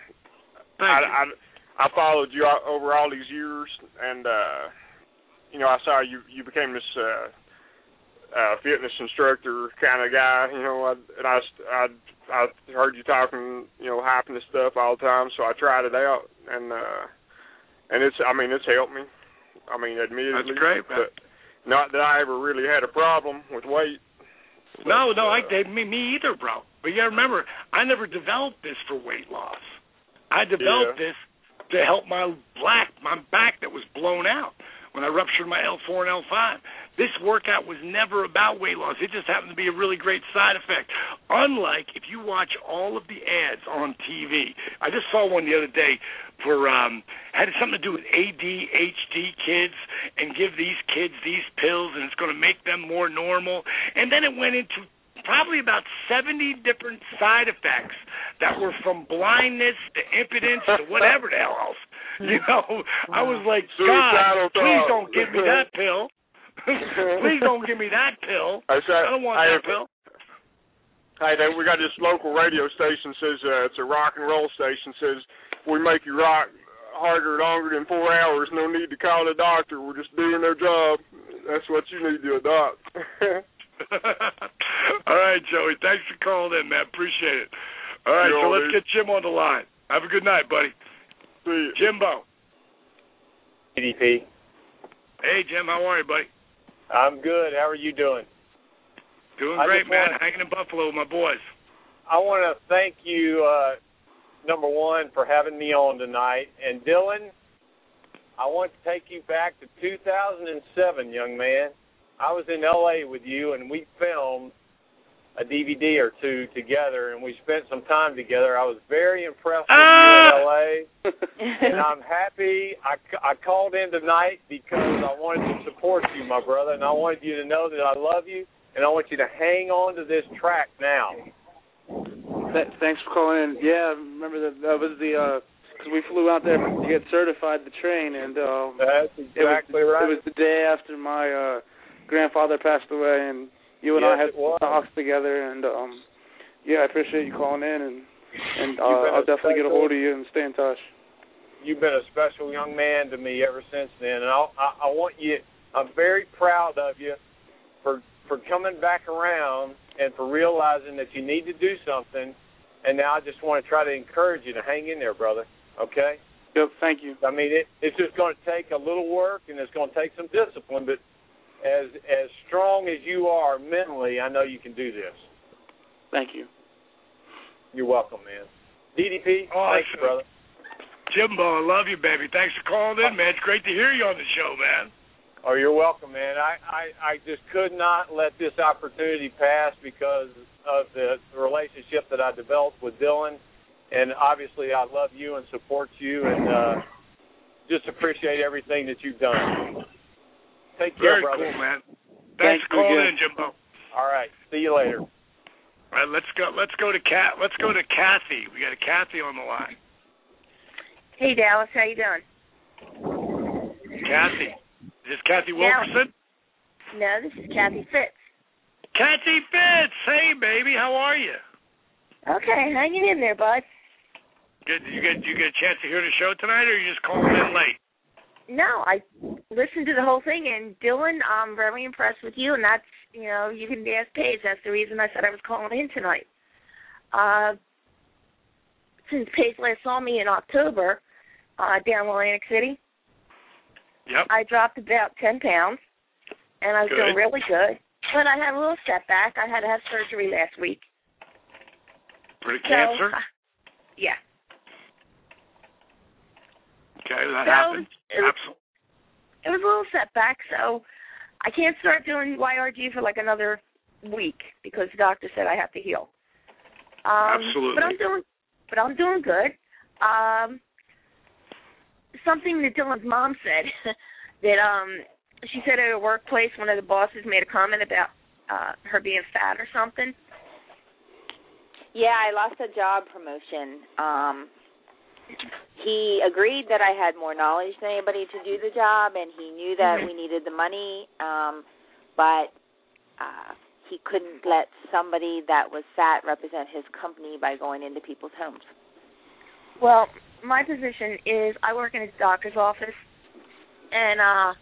I followed you over all these years, and. You know, I saw you became this fitness instructor kind of guy, you know, and I heard you talking, you know, hyping this stuff all the time, so I tried it out, and it's helped me. I mean, admittedly. That's great, man. But not that I ever really had a problem with weight. But, no, me either, bro. But you gotta remember, I never developed this for weight loss. I developed this to help my back that was blown out when I ruptured my L4 and L5. This workout was never about weight loss. It just happened to be a really great side effect. Unlike if you watch all of the ads on TV. I just saw one the other day for had something to do with ADHD kids and give these kids these pills and it's going to make them more normal. And then it went into probably about 70 different side effects that were from blindness to impotence to whatever the hell else. You know, I was like, God, please don't give me that pill. Please don't give me that pill. I don't want that pill. Hey, we got this local radio station says it's a rock and roll station. Says we make you rock harder, longer than 4 hours. No need to call a doctor. We're just doing their job. That's what you need to adopt. All right, Joey. Thanks for calling in, man. Appreciate it. All right, so let's get Jim on the line. Have a good night, buddy. See you. Jimbo. DDP. Hey, Jim. How are you, buddy? I'm good. How are you doing? Doing great, man. Hanging in Buffalo with my boys. I want to thank you, number one, for having me on tonight. And, Dylan, I want to take you back to 2007, young man. I was in L.A. with you, and we filmed a DVD or two together, and we spent some time together. I was very impressed with you in L.A., and I'm happy. I called in tonight because I wanted to support you, my brother, and I wanted you to know that I love you, and I want you to hang on to this track now. Thanks for calling in. Yeah, remember that was the because we flew out there to get certified to train, and that's exactly right. It was the day after my grandfather passed away, and you and I had talks together, and I appreciate you calling in, and I'll definitely get a hold of you and stay in touch. You've been a special young man to me ever since then, and I want you. I'm very proud of you for coming back around and for realizing that you need to do something. And now I just want to try to encourage you to hang in there, brother. Okay? Yep. Thank you. I mean, it's just going to take a little work, and it's going to take some discipline. But as strong as you are mentally, I know you can do this. Thank you. You're welcome, man. DDP, awesome. Thanks, brother. Jimbo, I love you, baby. Thanks for calling in, man. It's great to hear you on the show, man. Oh, you're welcome, man. I just could not let this opportunity pass because of the relationship that I developed with Dylan. And obviously I love you and support you and just appreciate everything that you've done. Take care, brother. Very cool, man. Thanks for calling in, Jimbo. All right. See you later. All right, let's go to Kathy. We got a Kathy on the line. Hey, Dallas, how you doing? Kathy. Is this Kathy Wilkerson? No, this is Kathy Fitz. Kathy Fitz! Hey, baby, how are you? Okay, hanging in there, bud. Good. You get a chance to hear the show tonight, or are you just calling in late? No, I listened to the whole thing, and Dylan, I'm very impressed with you, and that's, you can ask Paige. That's the reason I said I was calling in tonight. Since Paige last saw me in October down in Atlantic City, yep. I dropped about 10 pounds, and I was doing really good. But I had a little setback. I had to have surgery last week. For the cancer? Yeah. Okay, that happened. Absolutely. It was a little setback, so I can't start doing YRG for like another week because the doctor said I have to heal. Absolutely. But I'm doing good. Something that Dylan's mom said that she said at her workplace one of the bosses made a comment about her being fat or something. Yeah, I lost a job promotion. He agreed that I had more knowledge than anybody to do the job, and he knew that we needed the money, but he couldn't let somebody that was fat represent his company by going into people's homes. Well, my position is I work in a doctor's office, and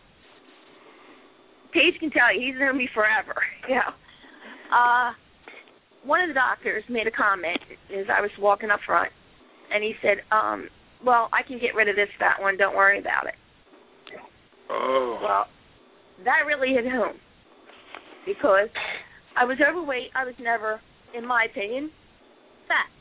Paige can tell you, he's known me forever. One of the doctors made a comment as I was walking up front, and he said, well, I can get rid of this fat one. Don't worry about it. Oh. Well, that really hit home because I was overweight. I was never, in my opinion, fat.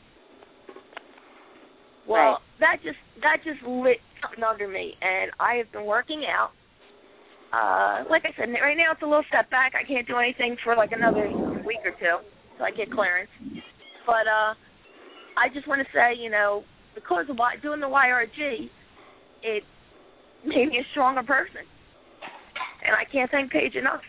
Well, that just lit something under me, and I have been working out. Like I said, right now it's a little step back. I can't do anything for like another week or two till I get clearance. But I just want to say, because of doing the YRG, it made me a stronger person, and I can't thank Paige enough.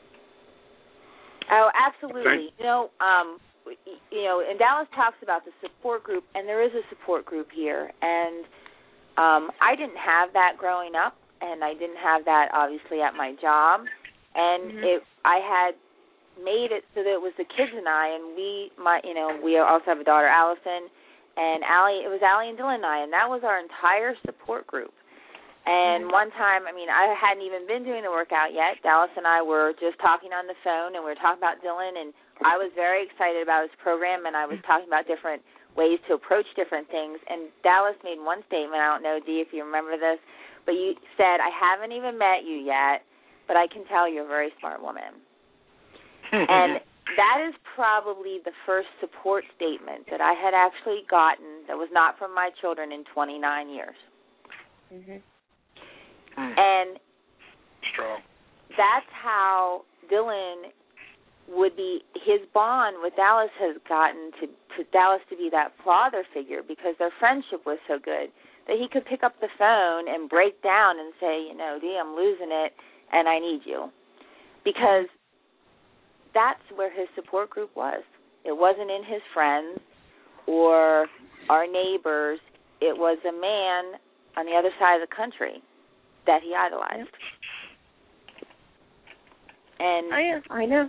Oh, absolutely. And Dallas talks about the support group, and there is a support group here. And I didn't have that growing up, and I didn't have that, obviously, at my job. And I had made it so that it was the kids and I, and we also have a daughter, Allison, and Allie. It was Allie and Dylan and I, and that was our entire support group. And one time, I hadn't even been doing the workout yet. Dallas and I were just talking on the phone, and we were talking about Dylan, and I was very excited about his program, and I was talking about different ways to approach different things. And Dallas made one statement, I don't know, Dee, if you remember this, but you said, I haven't even met you yet, but I can tell you're a very smart woman. And that is probably the first support statement that I had actually gotten that was not from my children in 29 years. And strong. That's how Dylan would be, his bond with Dallas has gotten to Dallas to be that father figure because their friendship was so good that he could pick up the phone and break down and say, Dee, I'm losing it and I need you. Because that's where his support group was. It wasn't in his friends or our neighbors. it was a man on the other side of the country that he idolized. And I know.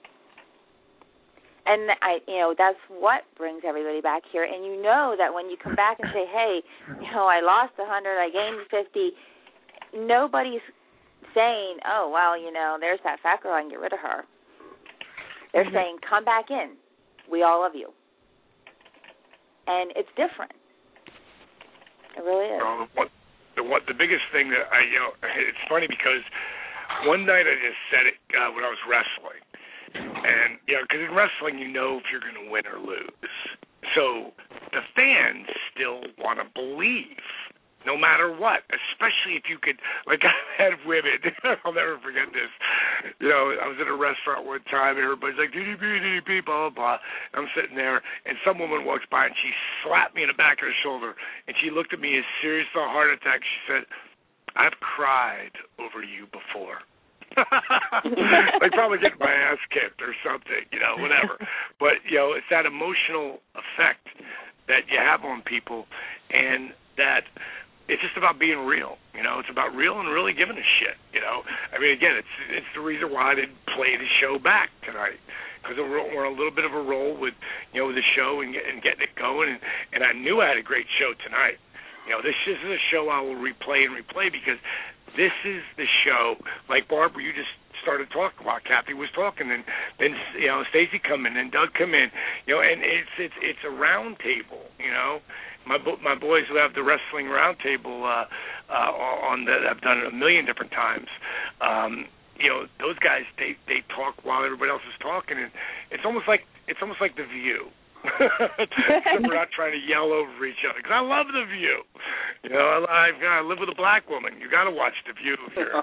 And that's what brings everybody back here. And you know that when you come back and say, hey, I lost 100, I gained 50, nobody's saying, oh, well, there's that fat girl, I can get rid of her. They're saying, come back in. We all love you. And it's different. It really is. The biggest thing that it's funny because one night I just said it when I was wrestling. And, because in wrestling, if you're going to win or lose. So the fans still want to believe, no matter what, especially if you could, like I had women, I'll never forget this. I was at a restaurant one time, and everybody's like, DDP, blah, blah, blah. I'm sitting there, and some woman walks by, and she slapped me in the back of the shoulder, and she looked at me as serious as a heart attack. She said, I've cried over you before. Like probably getting my ass kicked or something, whatever. But, it's that emotional effect that you have on people, and that it's just about being real. It's about real and really giving a shit, I mean, again, it's the reason why I didn't play the show back tonight, because we're a little bit of a roll with, with the show and getting it going, and I knew I had a great show tonight. This is a show I will replay and replay because this is the show, like Barbara, you just started talking about. Kathy was talking, and then Stacy come in, and Doug come in, and it's a round table, My boys who have the wrestling round table on that I've done it a million different times. Those guys they talk while everybody else is talking, and it's almost like The View. We're not trying to yell over each other, because I love The View. I live with a black woman. You got to watch The View if you're.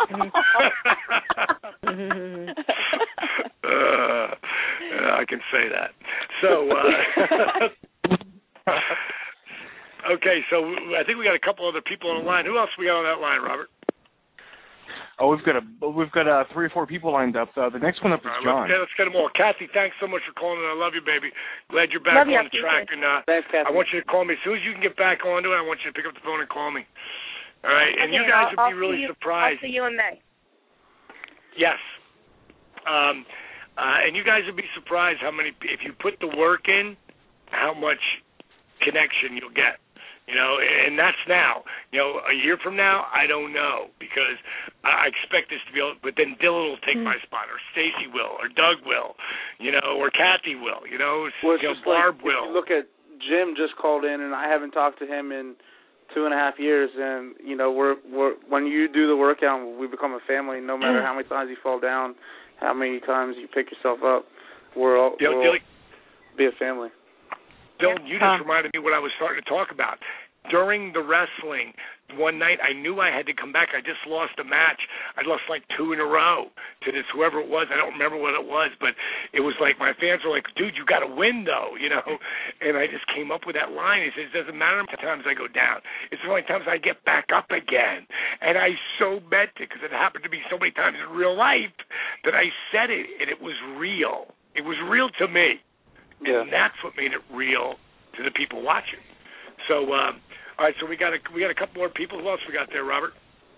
I can say that. So, okay. So I think we got a couple other people on the line. Who else we got on that line, Robert? Oh, we've got 3 or 4 people lined up. The next one up is John. Let's get them all. Kathy, thanks so much for calling in. I love you, baby. Glad you're back on the track. And thanks, Kathy. I want you to call me as soon as you can get back onto it. I want you to pick up the phone and call me. All right, and you guys would be really surprised. I'll see you in May. Yes. And you guys would be surprised how many, if you put the work in, how much connection you'll get. And that's now. A year from now, I don't know, because I expect this to be, but then Dylan will take my spot, or Stacy will, or Doug will, or Kathy will, Barb will. If you look at Jim just called in, and I haven't talked to him in 2.5 years, and we're when you do the workout, we become a family. No matter how many times you fall down, how many times you pick yourself up, we'll be a family. Dylan, you just reminded me what I was starting to talk about. During the wrestling, one night I knew I had to come back. I just lost a match. I lost like 2 in a row to this whoever it was. I don't remember what it was, but it was like my fans were like, dude, you got to win, though, And I just came up with that line. He says, it doesn't matter how many times I go down. It's the only times I get back up again. And I so meant it, because it happened to be so many times in real life that I said it, and it was real. It was real to me. Yeah. And that's what made it real to the people watching. So, all right. So we got a couple more people. Who else we got there, Robert?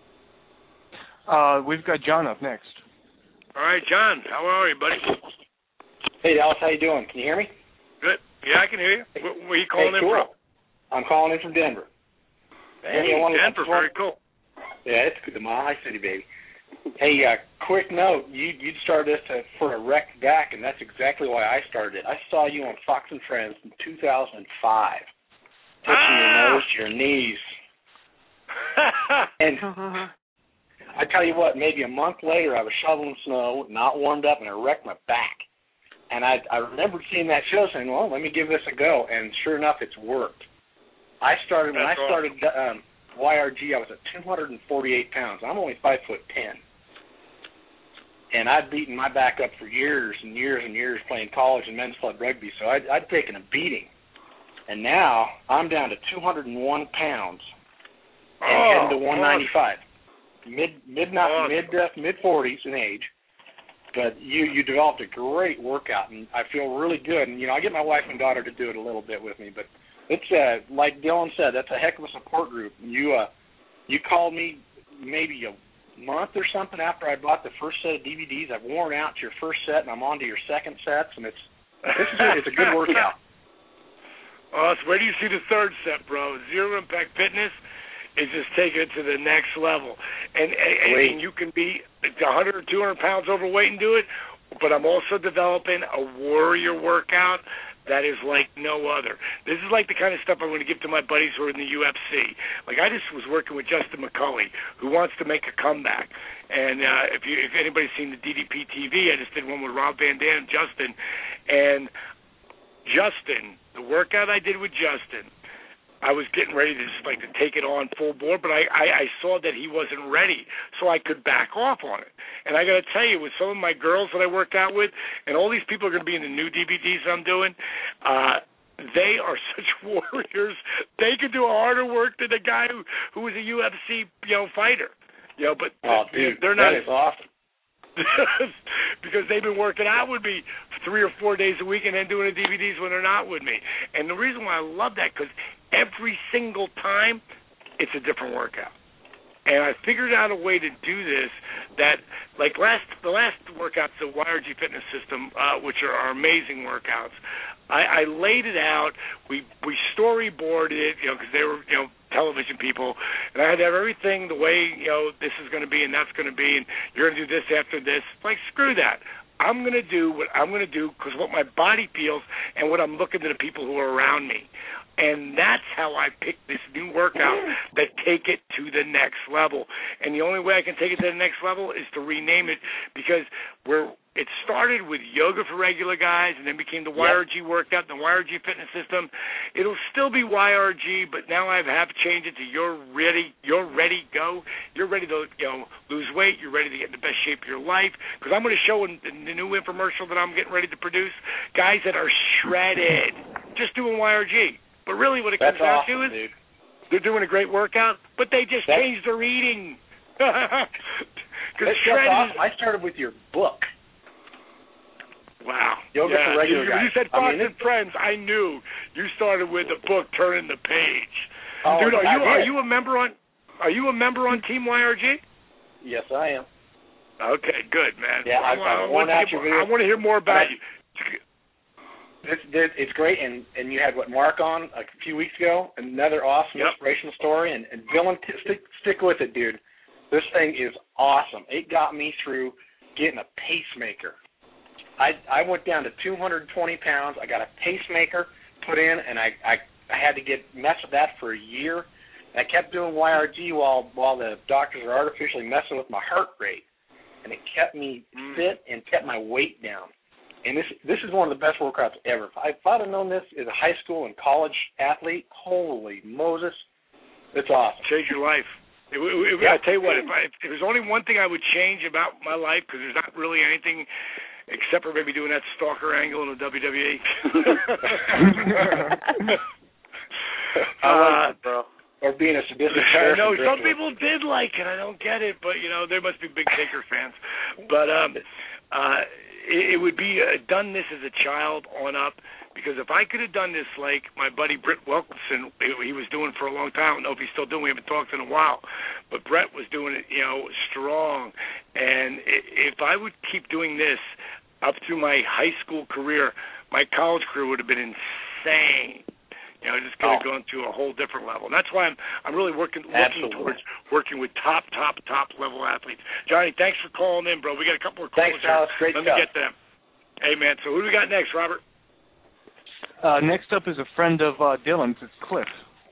We've got John up next. All right, John. How are you, buddy? Hey, Dallas. How you doing? Can you hear me? Good. Yeah, I can hear you. Where are you calling in from? I'm calling in from Denver. Hey, Denver. Very cool. Yeah, it's good. My city, baby. Hey, quick note. You started this for a wreck back, and that's exactly why I started it. I saw you on Fox and Friends in 2005. Touching your nose to your knees. And I tell you what, maybe a month later, I was shoveling snow, not warmed up, and I wrecked my back. And I remember seeing that show saying, well, let me give this a go. And sure enough, it's worked. When I started YRG, I was at 248 pounds. I'm only 5'10". And I'd beaten my back up for years and years and years playing college and men's club rugby, so I'd taken a beating. And now I'm down to 201 pounds and heading to 195. Mid-40s in age. But you developed a great workout, and I feel really good. And, I get my wife and daughter to do it a little bit with me. But it's, like Dylan said, that's a heck of a support group. You called me maybe a month or something after I bought the first set of DVDs. I've worn out to your first set, and I'm on to your second sets, and it's a good workout. So where do you see the third set, bro? Zero Impact Fitness is just taking it to the next level. And you can be 100 or 200 pounds overweight and do it, but I'm also developing a warrior workout that is like no other. This is like the kind of stuff I'm going to give to my buddies who are in the UFC. Like, I just was working with Justin McCulley, who wants to make a comeback. And if anybody's seen the DDP TV, I just did one with Rob Van Dam and Justin. And Justin, the workout I did with Justin, I was getting ready to just to take it on full board, but I saw that he wasn't ready, so I could back off on it. And I got to tell you, with some of my girls that I work out with, and all these people are going to be in the new DVDs I'm doing, they are such warriors. They could do a harder work than the guy who was a UFC fighter. But dude, they're not. That is awesome. Because they've been working out with me 3 or 4 days a week and then doing the DVDs when they're not with me. And the reason why I love that, because every single time it's a different workout. And I figured out a way to do this that, like the last workouts, the YRG Fitness System, which are amazing workouts, I laid it out. We storyboarded it, because they were, television people, and I had to have everything the way, this is going to be and that's going to be, and you're going to do this after this. Like, screw that. I'm going to do what I'm going to do because what my body feels and what I'm looking to the people who are around me. And that's how I picked this new workout that take it to the next level. And the only way I can take it to the next level is to rename it, because it started with yoga for regular guys and then became the YRG workout, the YRG Fitness System. It'll still be YRG, but now I have changed it to You're Ready, Go. You're ready to lose weight. You're ready to get in the best shape of your life. Because I'm going to show in the new infomercial that I'm getting ready to produce guys that are shredded just doing YRG. But really what it comes down to is they're doing a great workout, but they just changed their eating. That's awesome. I started with your book. Wow. Yoga for regular guys. You said Fox and Friends, I knew you started with the book Turning the Page. Dude, are you a member on Team YRG? Yes, I am. Okay, good, man. Yeah, I want to hear more about you. It's great, and you had Mark on a few weeks ago, another awesome inspirational story, and Dylan, stick with it, dude. This thing is awesome. It got me through getting a pacemaker. I went down to 220 pounds. I got a pacemaker put in, and I had to mess with that for a year. And I kept doing YRG while the doctors are artificially messing with my heart rate, and it kept me fit and kept my weight down. And this is one of the best workouts ever. If I'd have known this as a high school and college athlete, holy Moses, it's awesome. Change your life. I tell you what, if there's only one thing I would change about my life, because there's not really anything except for maybe doing that stalker angle in the WWE. I like it, bro. Or being a sadistic I know some people did like it. I don't get it, but there must be big Taker fans. But it would be done this as a child on up, because if I could have done this like my buddy Britt Wilkinson, he was doing for a long time. I don't know if he's still doing. We haven't talked in a while, but Brett was doing it, strong. And if I would keep doing this up through my high school career, my college career would have been insane. Just could have gone to a whole different level. And that's why I'm really looking towards working with top level athletes. Johnny, thanks for calling in, bro. We got a couple more calls. Thanks, Alice. Great Let me get them. Hey, man. So who do we got next, Robert? Next up is a friend of Dylan's. It's Cliff.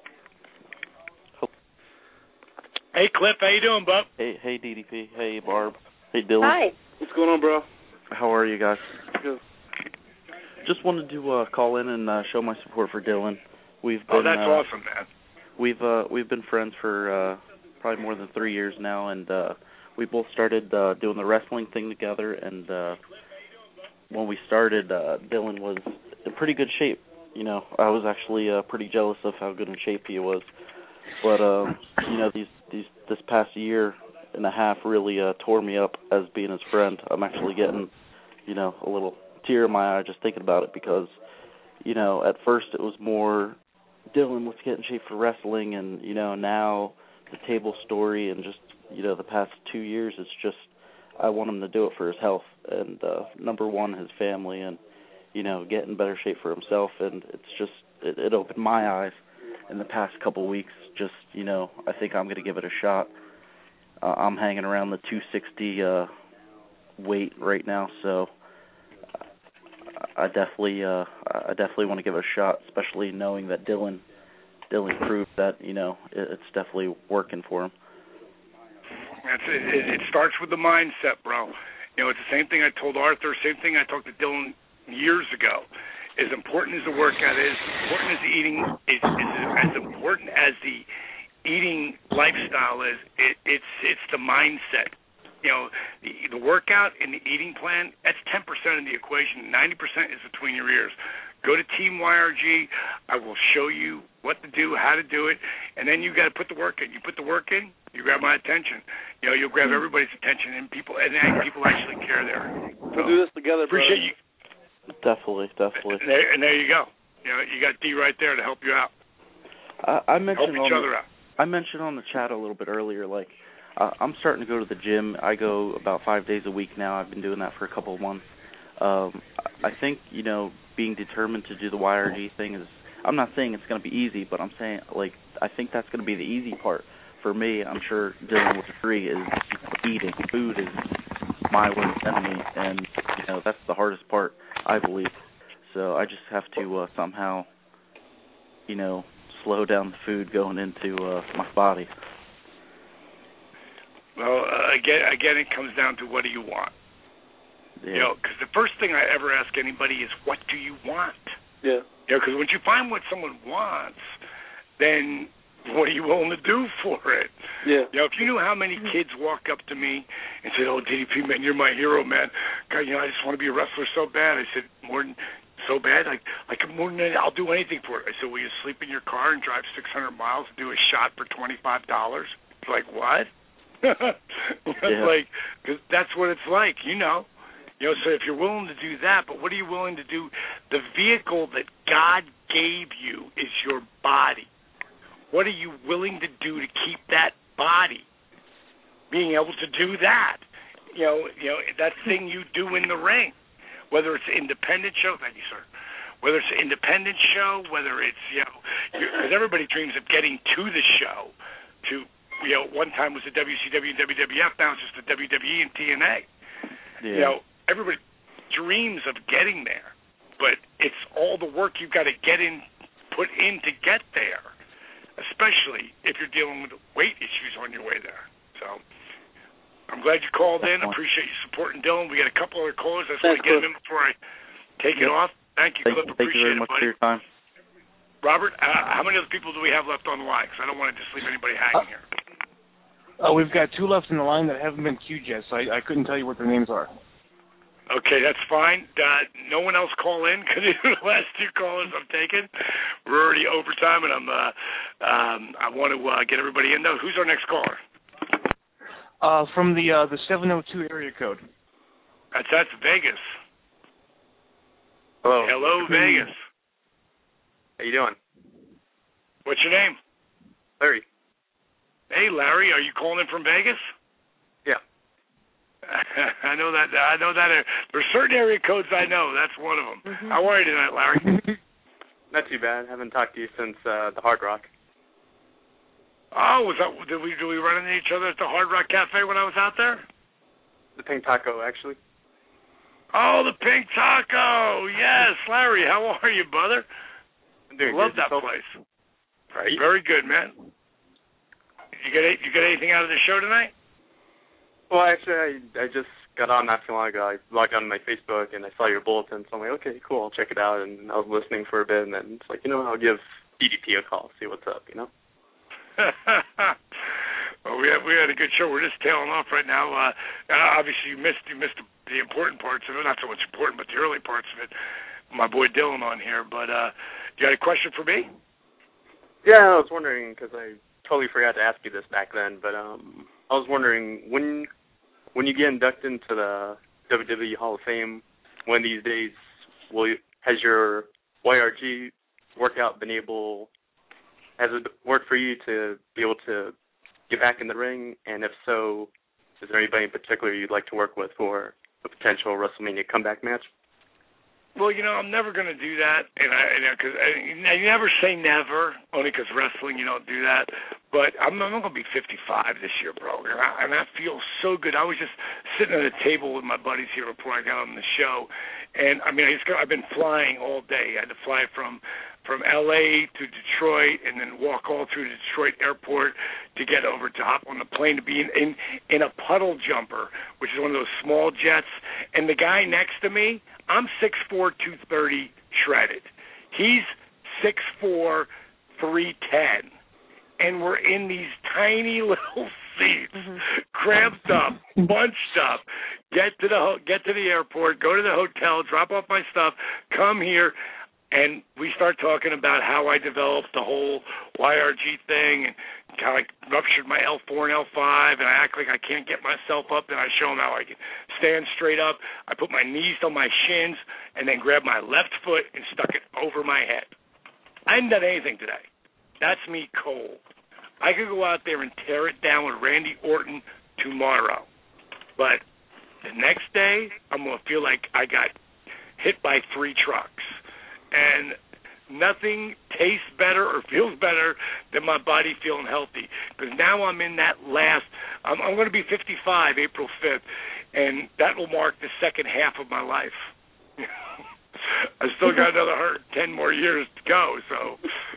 Hey, Cliff. How you doing, bub? Hey, DDP. Hey, Barb. Hey, Dylan. Hi. What's going on, bro? How are you guys? Good. Just wanted to call in and show my support for Dylan. That's awesome, man. We've been friends for probably more than 3 years now, and we both started doing the wrestling thing together. And when we started, Dylan was in pretty good shape. I was actually pretty jealous of how good in shape he was. But this past year, and a half really tore me up as being his friend. I'm actually getting, a little tear in my eye just thinking about it because, at first it was more Dylan, let's get in shape for wrestling, and, now the table story and just, the past 2 years, it's just I want him to do it for his health and, number one, his family and, get in better shape for himself. And it's just, it opened my eyes in the past couple of weeks. Just, I think I'm going to give it a shot. I'm hanging around the 260 weight right now, so I definitely want to give it a shot, especially knowing that Dylan proved that, it's definitely working for him. It starts with the mindset, bro. It's the same thing I told Arthur, same thing I talked to Dylan years ago. As important as the workout is, important as the eating is as important as the eating lifestyle is. It's the mindset. The workout and the eating plan, that's 10% of the equation. 90% is between your ears. Go to Team YRG. I will show you what to do, how to do it, and then you got to put the work in. You put the work in, you grab my attention. You'll grab everybody's attention, and people actually care there. We'll do this together, bro. Appreciate you. Definitely. And there you go. You got D right there to help you out. I mentioned help each other out. I mentioned on the chat a little bit earlier, I'm starting to go to the gym. I go about 5 days a week now. I've been doing that for a couple of months. I think, being determined to do the YRG thing is, I'm not saying it's going to be easy, but I'm saying, I think that's going to be the easy part. For me, I'm sure Dylan would agree, is eating. Food is my worst enemy, and, that's the hardest part, I believe. So I just have to somehow, slow down the food going into my body. Well, again, it comes down to what do you want? Yeah. Because the first thing I ever ask anybody is, what do you want? Yeah. Because once you find what someone wants, then what are you willing to do for it? Yeah. If you knew how many kids walk up to me and say, "Oh, DDP, man, you're my hero, man. God, I just want to be a wrestler so bad." I said, "More than so bad? Like more than I'll do anything for it." I said, "Will you sleep in your car and drive 600 miles and do a shot for $25?" It's like, what? Because that's what it's like, so if you're willing to do that, but what are you willing to do? The vehicle that God gave you is your body. What are you willing to do to keep that body being able to do that? That thing you do in the ring, whether it's an independent show, thank you, sir. Whether it's an independent show, whether it's, because everybody dreams of getting to the show, one time was the WCW and WWF, now it's just the WWE and TNA. Yeah. Everybody dreams of getting there, but it's all the work you've got to put in to get there, especially if you're dealing with weight issues on your way there. So I'm glad you called in. Appreciate you supporting Dylan. We got a couple other callers. I just want to get them in before I take it off. Thank you, Clip. Thank you very much for your time. Robert, how many other people do we have left on the line? Because I don't want to just leave anybody hanging here. We've got 2 left in the line that haven't been queued yet, so I couldn't tell you what their names are. Okay, that's fine. No one else call in because these are the last 2 callers I'm taking. We're already over time, and I want to get everybody in. Who's our next caller? From the 702 area code. That's Vegas. Hello, Vegas. How you doing? What's your name? Larry. Hey, Larry, are you calling in from Vegas? Yeah. I know that. There's certain area codes I know. That's one of them. Mm-hmm. How are you tonight, Larry? Not too bad. Haven't talked to you since the Hard Rock. Oh, did we run into each other at the Hard Rock Cafe when I was out there? The Pink Taco, actually. Oh, the Pink Taco. Yes, Larry. How are you, brother? I'm doing Love good. that place. Right. Very good, man. You get anything out of the show tonight? Well, actually, I just got on not too long ago. I logged on to my Facebook, and I saw your bulletin, so I'm like, okay, cool, I'll check it out. And I was listening for a bit, and then it's like, I'll give DDP a call, see what's up, Well, we had a good show. We're just tailing off right now. Obviously, you missed the important parts of it. Not so much important, but the early parts of it. My boy Dylan on here. But you got a question for me? Yeah, I was wondering, because I totally forgot to ask you this back then, but I was wondering when you get inducted into the WWE Hall of Fame, one of these days, has your YRG workout has it worked for you to be able to get back in the ring? And if so, is there anybody in particular you'd like to work with for a potential WrestleMania comeback match? Well, I'm never going to do that, because you never say never, only because wrestling you don't do that. But I'm going to be 55 this year, bro, and I feel so good. I was just sitting at a table with my buddies here before I got on the show, and I've been flying all day. I had to fly from L.A. to Detroit, and then walk all through the Detroit airport to get over to hop on the plane to be in a puddle jumper, which is one of those small jets. And the guy next to me, I'm 6'4", 230, shredded. He's 6'4", 310. And we're in these tiny little seats, cramped up, bunched up. Get to the airport, go to the hotel, drop off my stuff, come here, and we start talking about how I developed the whole YRG thing and how I ruptured my L4 and L5, and I act like I can't get myself up, and I show him how I can stand straight up. I put my knees on my shins and then grabbed my left foot and stuck it over my head. I hadn't done anything today. That's me cold. I could go out there and tear it down with Randy Orton tomorrow. But the next day, I'm going to feel like I got hit by 3 trucks. And nothing tastes better or feels better than my body feeling healthy. Because now I'm in that I'm going to be 55 April 5th, and that will mark the second half of my life. I still got another 10 more years to go, so,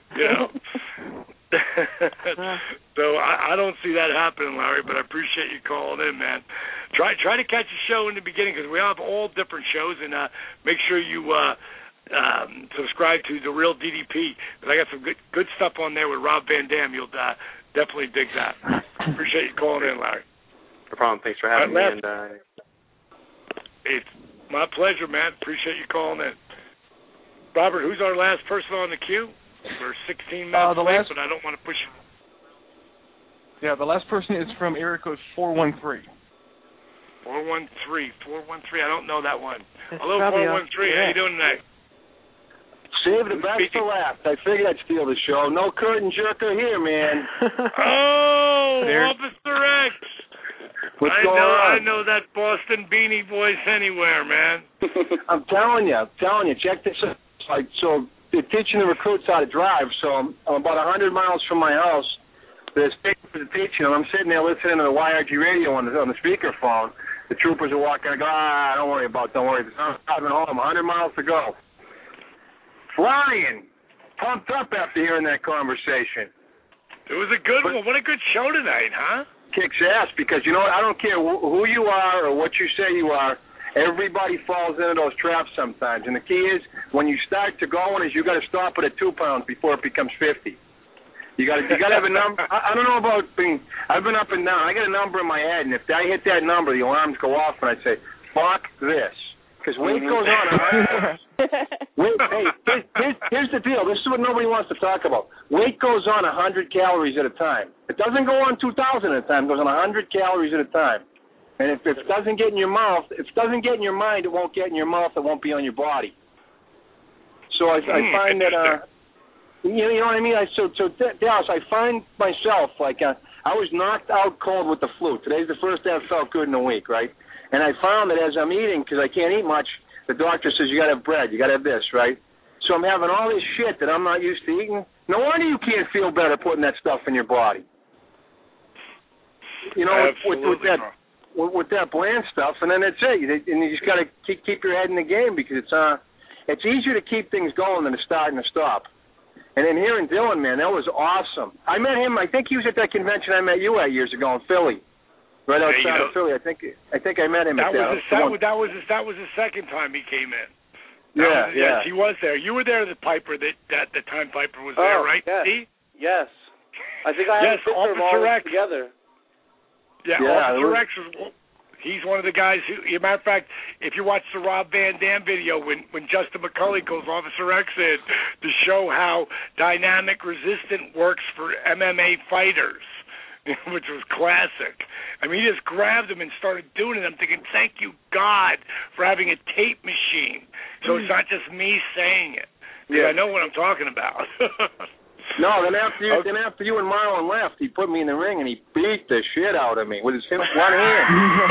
So I don't see that happening, Larry, but I appreciate you calling in, man. Try to catch a show in the beginning, because we have all different shows, and make sure you subscribe to The Real DDP, because I got some good stuff on there with Rob Van Dam. You'll definitely dig that. Appreciate you calling in, Larry. No problem. Thanks for having me. And it's my pleasure, man. Appreciate you calling in. Robert, who's our last person on the queue? We're 16 minutes late, but I don't want to push it. Yeah, the last person is from area code 413. 413. I don't know that one. Hello, 413. How you doing tonight? Save the best for last. I figured I'd steal the show. No curtain jerker here, man. Officer X. What's going on? I know that Boston beanie voice anywhere, man. I'm telling you. Check this out. So they're teaching the recruits how to drive. So I'm about 100 miles from my house. They're teaching them. I'm sitting there listening to the YRG radio on the speakerphone. The troopers are walking. I go, don't worry. I'm driving home. 100 miles to go. Flying. Pumped up after hearing that conversation. It was a good one. What a good show tonight, huh? Kicks ass, because, I don't care who you are or what you say you are. Everybody falls into those traps sometimes. And the key is, when you start to going, is you got to stop it at 2 pounds before it becomes 50. You got to have a number. I don't know about I've been up and down. I got a number in my head, and if I hit that number, the alarms go off, and I say, fuck this. Because weight goes on. Here's the deal. This is what nobody wants to talk about. Weight goes on 100 calories at a time. It doesn't go on 2,000 at a time. It goes on 100 calories at a time. And if it doesn't get in your mouth, if it doesn't get in your mind, it won't get in your mouth. It won't be on your body. So I find that, you know what I mean? Dallas, I find myself, I was knocked out cold with the flu. Today's the first day I felt good in a week, right? And I found that as I'm eating, because I can't eat much, the doctor says you got to have bread, you got to have this, right? So I'm having all this shit that I'm not used to eating. No wonder you can't feel better putting that stuff in your body. With that bland stuff, and then that's it. And you just got to keep your head in the game, because it's easier to keep things going than to start and to stop. And then hearing Dylan, man, that was awesome. I met him. I think he was at that convention I met you at years ago in Philly. Right outside of Philly, I think I met him. That was the second time he came in. Yes, he was there. You were there, the Piper. That the time Piper was there, right? Yes. See? Yes. I think I had a picture of all of us together. Yeah, Officer Rex he's one of the guys who, as a matter of fact, if you watch the Rob Van Dam video when Justin McCulley calls Officer X in to show how dynamic resistance works for MMA fighters. which was classic. I mean, he just grabbed him and started doing it. I'm thinking, thank you, God, for having a tape machine. So it's not just me saying it. Because I know what I'm talking about. No, then after you and Marlon left, he put me in the ring and he beat the shit out of me with his one hand.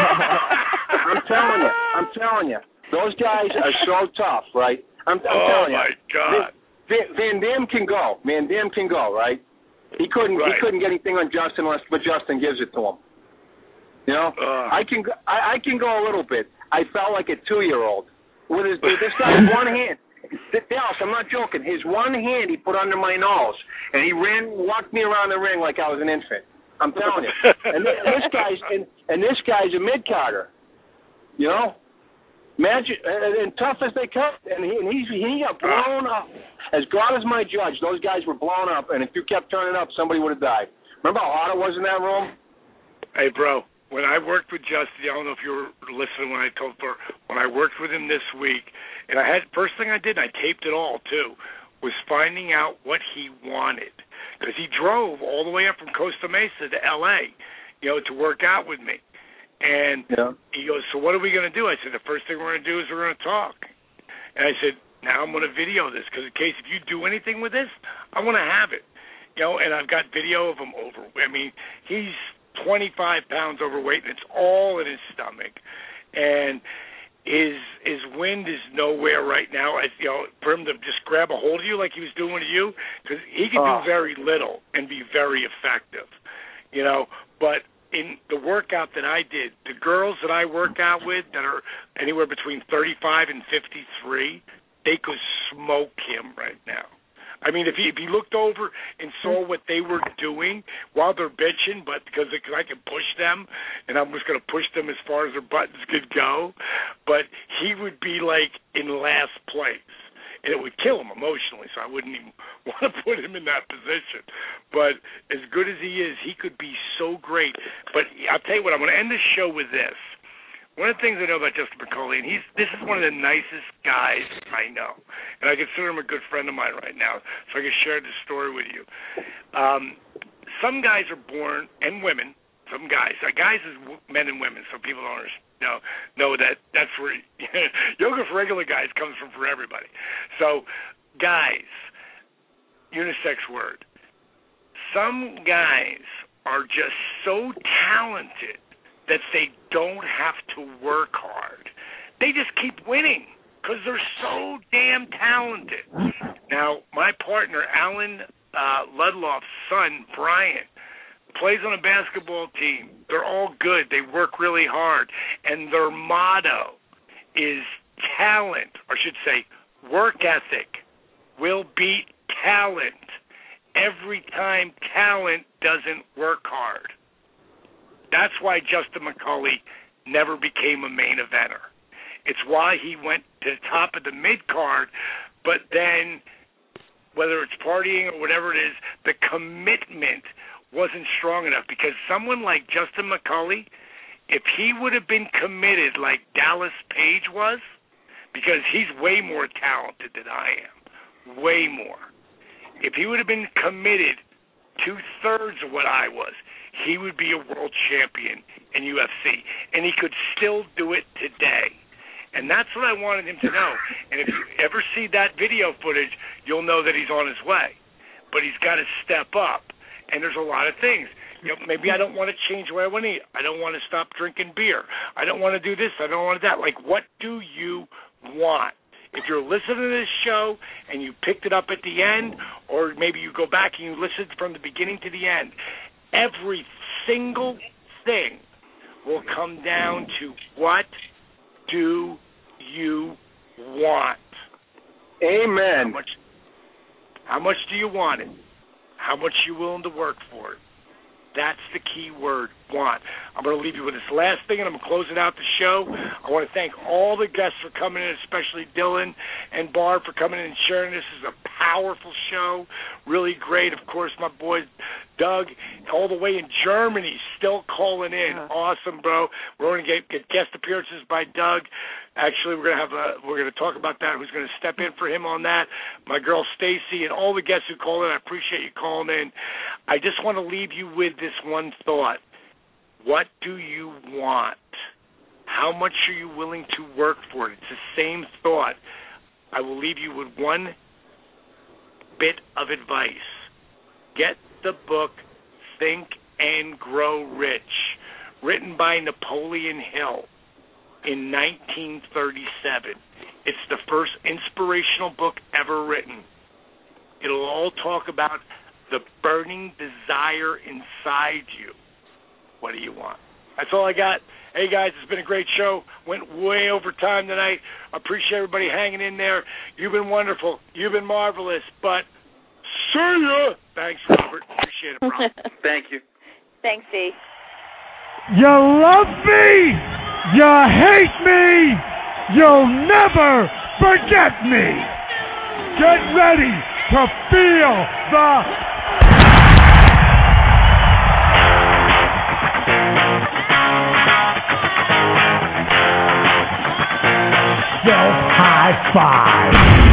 I'm telling you, those guys are so tough, right? I'm telling you. Oh my God. Van Dam can go. Van Dam can go, right? He couldn't get anything on Justin but Justin gives it to him. You know, I can go a little bit. I felt like a 2-year-old with this guy's one hand. Dallas, I'm not joking. His one hand he put under my nose, and he walked me around the ring like I was an infant. I'm telling you. And this guy's a mid-carder. You know, imagine and tough as they come, and he got blown up. As God is my judge, those guys were blown up, and if you kept turning up, somebody would have died. Remember how hot it was in that room? Hey, bro. When I worked with Justin, I don't know if you were listening when I told her, when I worked with him this week, and first thing I did, and I taped it all too, was finding out what he wanted. Because he drove all the way up from Costa Mesa to L.A., to work out with me. And he goes, so what are we going to do? I said, the first thing we're going to do is we're going to talk. And I said, now I'm going to video this, because in case if you do anything with this, I want to have it. And I've got video of him over. I mean, he's 25 pounds overweight, and it's all in his stomach. And his wind is nowhere right now. For him to just grab a hold of you like he was doing to you, because he can do very little and be very effective. But in the workout that I did, the girls that I work out with that are anywhere between 35 and 53, they could smoke him right now. I mean, if he looked over and saw what they were doing while they're bitching, but because I can push them, and I'm just going to push them as far as their buttons could go, but he would be like in last place, and it would kill him emotionally. So I wouldn't even want to put him in that position. But as good as he is, he could be so great. But I'll tell you what, I'm going to end this show with this. One of the things I know about Justin McCauley, and this is one of the nicest guys I know, and I consider him a good friend of mine right now, so I can share this story with you. Some guys are born, and women, some guys is men and women, so people don't know that's where yoga for regular guys comes from for everybody. So guys, unisex word. Some guys are just so talented that they don't have to work hard. They just keep winning because they're so damn talented. Now, my partner, Alan Ludloff's son, Brian, plays on a basketball team. They're all good. They work really hard. And their motto is talent, or I should say work ethic, will beat talent every time talent doesn't work hard. That's why Justin McCauley never became a main eventer. It's why he went to the top of the mid-card, but then, whether it's partying or whatever it is, the commitment wasn't strong enough. Because someone like Justin McCauley, if he would have been committed like Dallas Page was, because he's way more talented than I am, way more. If he would have been committed 2/3 of what I was, he would be a world champion in UFC, and he could still do it today. And that's what I wanted him to know. And if you ever see that video footage, you'll know that he's on his way. But he's got to step up. And there's a lot of things. Maybe I don't want to change the way I want to eat. I don't want to stop drinking beer. I don't want to do this. I don't want to that. Like, what do you want? If you're listening to this show and you picked it up at the end, or maybe you go back and you listen from the beginning to the end, every single thing will come down to what do you want? Amen. How much do you want it? How much are you willing to work for it? That's the key word, want. I'm going to leave you with this last thing, and I'm closing out the show. I want to thank all the guests for coming in, especially Dylan and Barb for coming in and sharing. This is a powerful show, really great. Of course, my boy Doug, all the way in Germany, still calling in. Awesome, bro. We're going to get guest appearances by Doug. Actually, we're going to talk about that. Who's going to step in for him on that? My girl Stacy and all the guests who call in. I appreciate you calling in. I just want to leave you with this one thought. What do you want? How much are you willing to work for it? It's the same thought. I will leave you with one bit of advice. Get the book Think and Grow Rich, written by Napoleon Hill in 1937. It's the first inspirational book ever written. It'll all talk about the burning desire inside you. What do you want? That's all I got. Hey, guys, it's been a great show. Went way over time tonight. Appreciate everybody hanging in there. You've been wonderful. You've been marvelous. But see ya. Thanks, Robert. Appreciate it, bro. Thank you. Thanks, D. You love me. You hate me. You'll never forget me. Get ready to feel the... Self high five.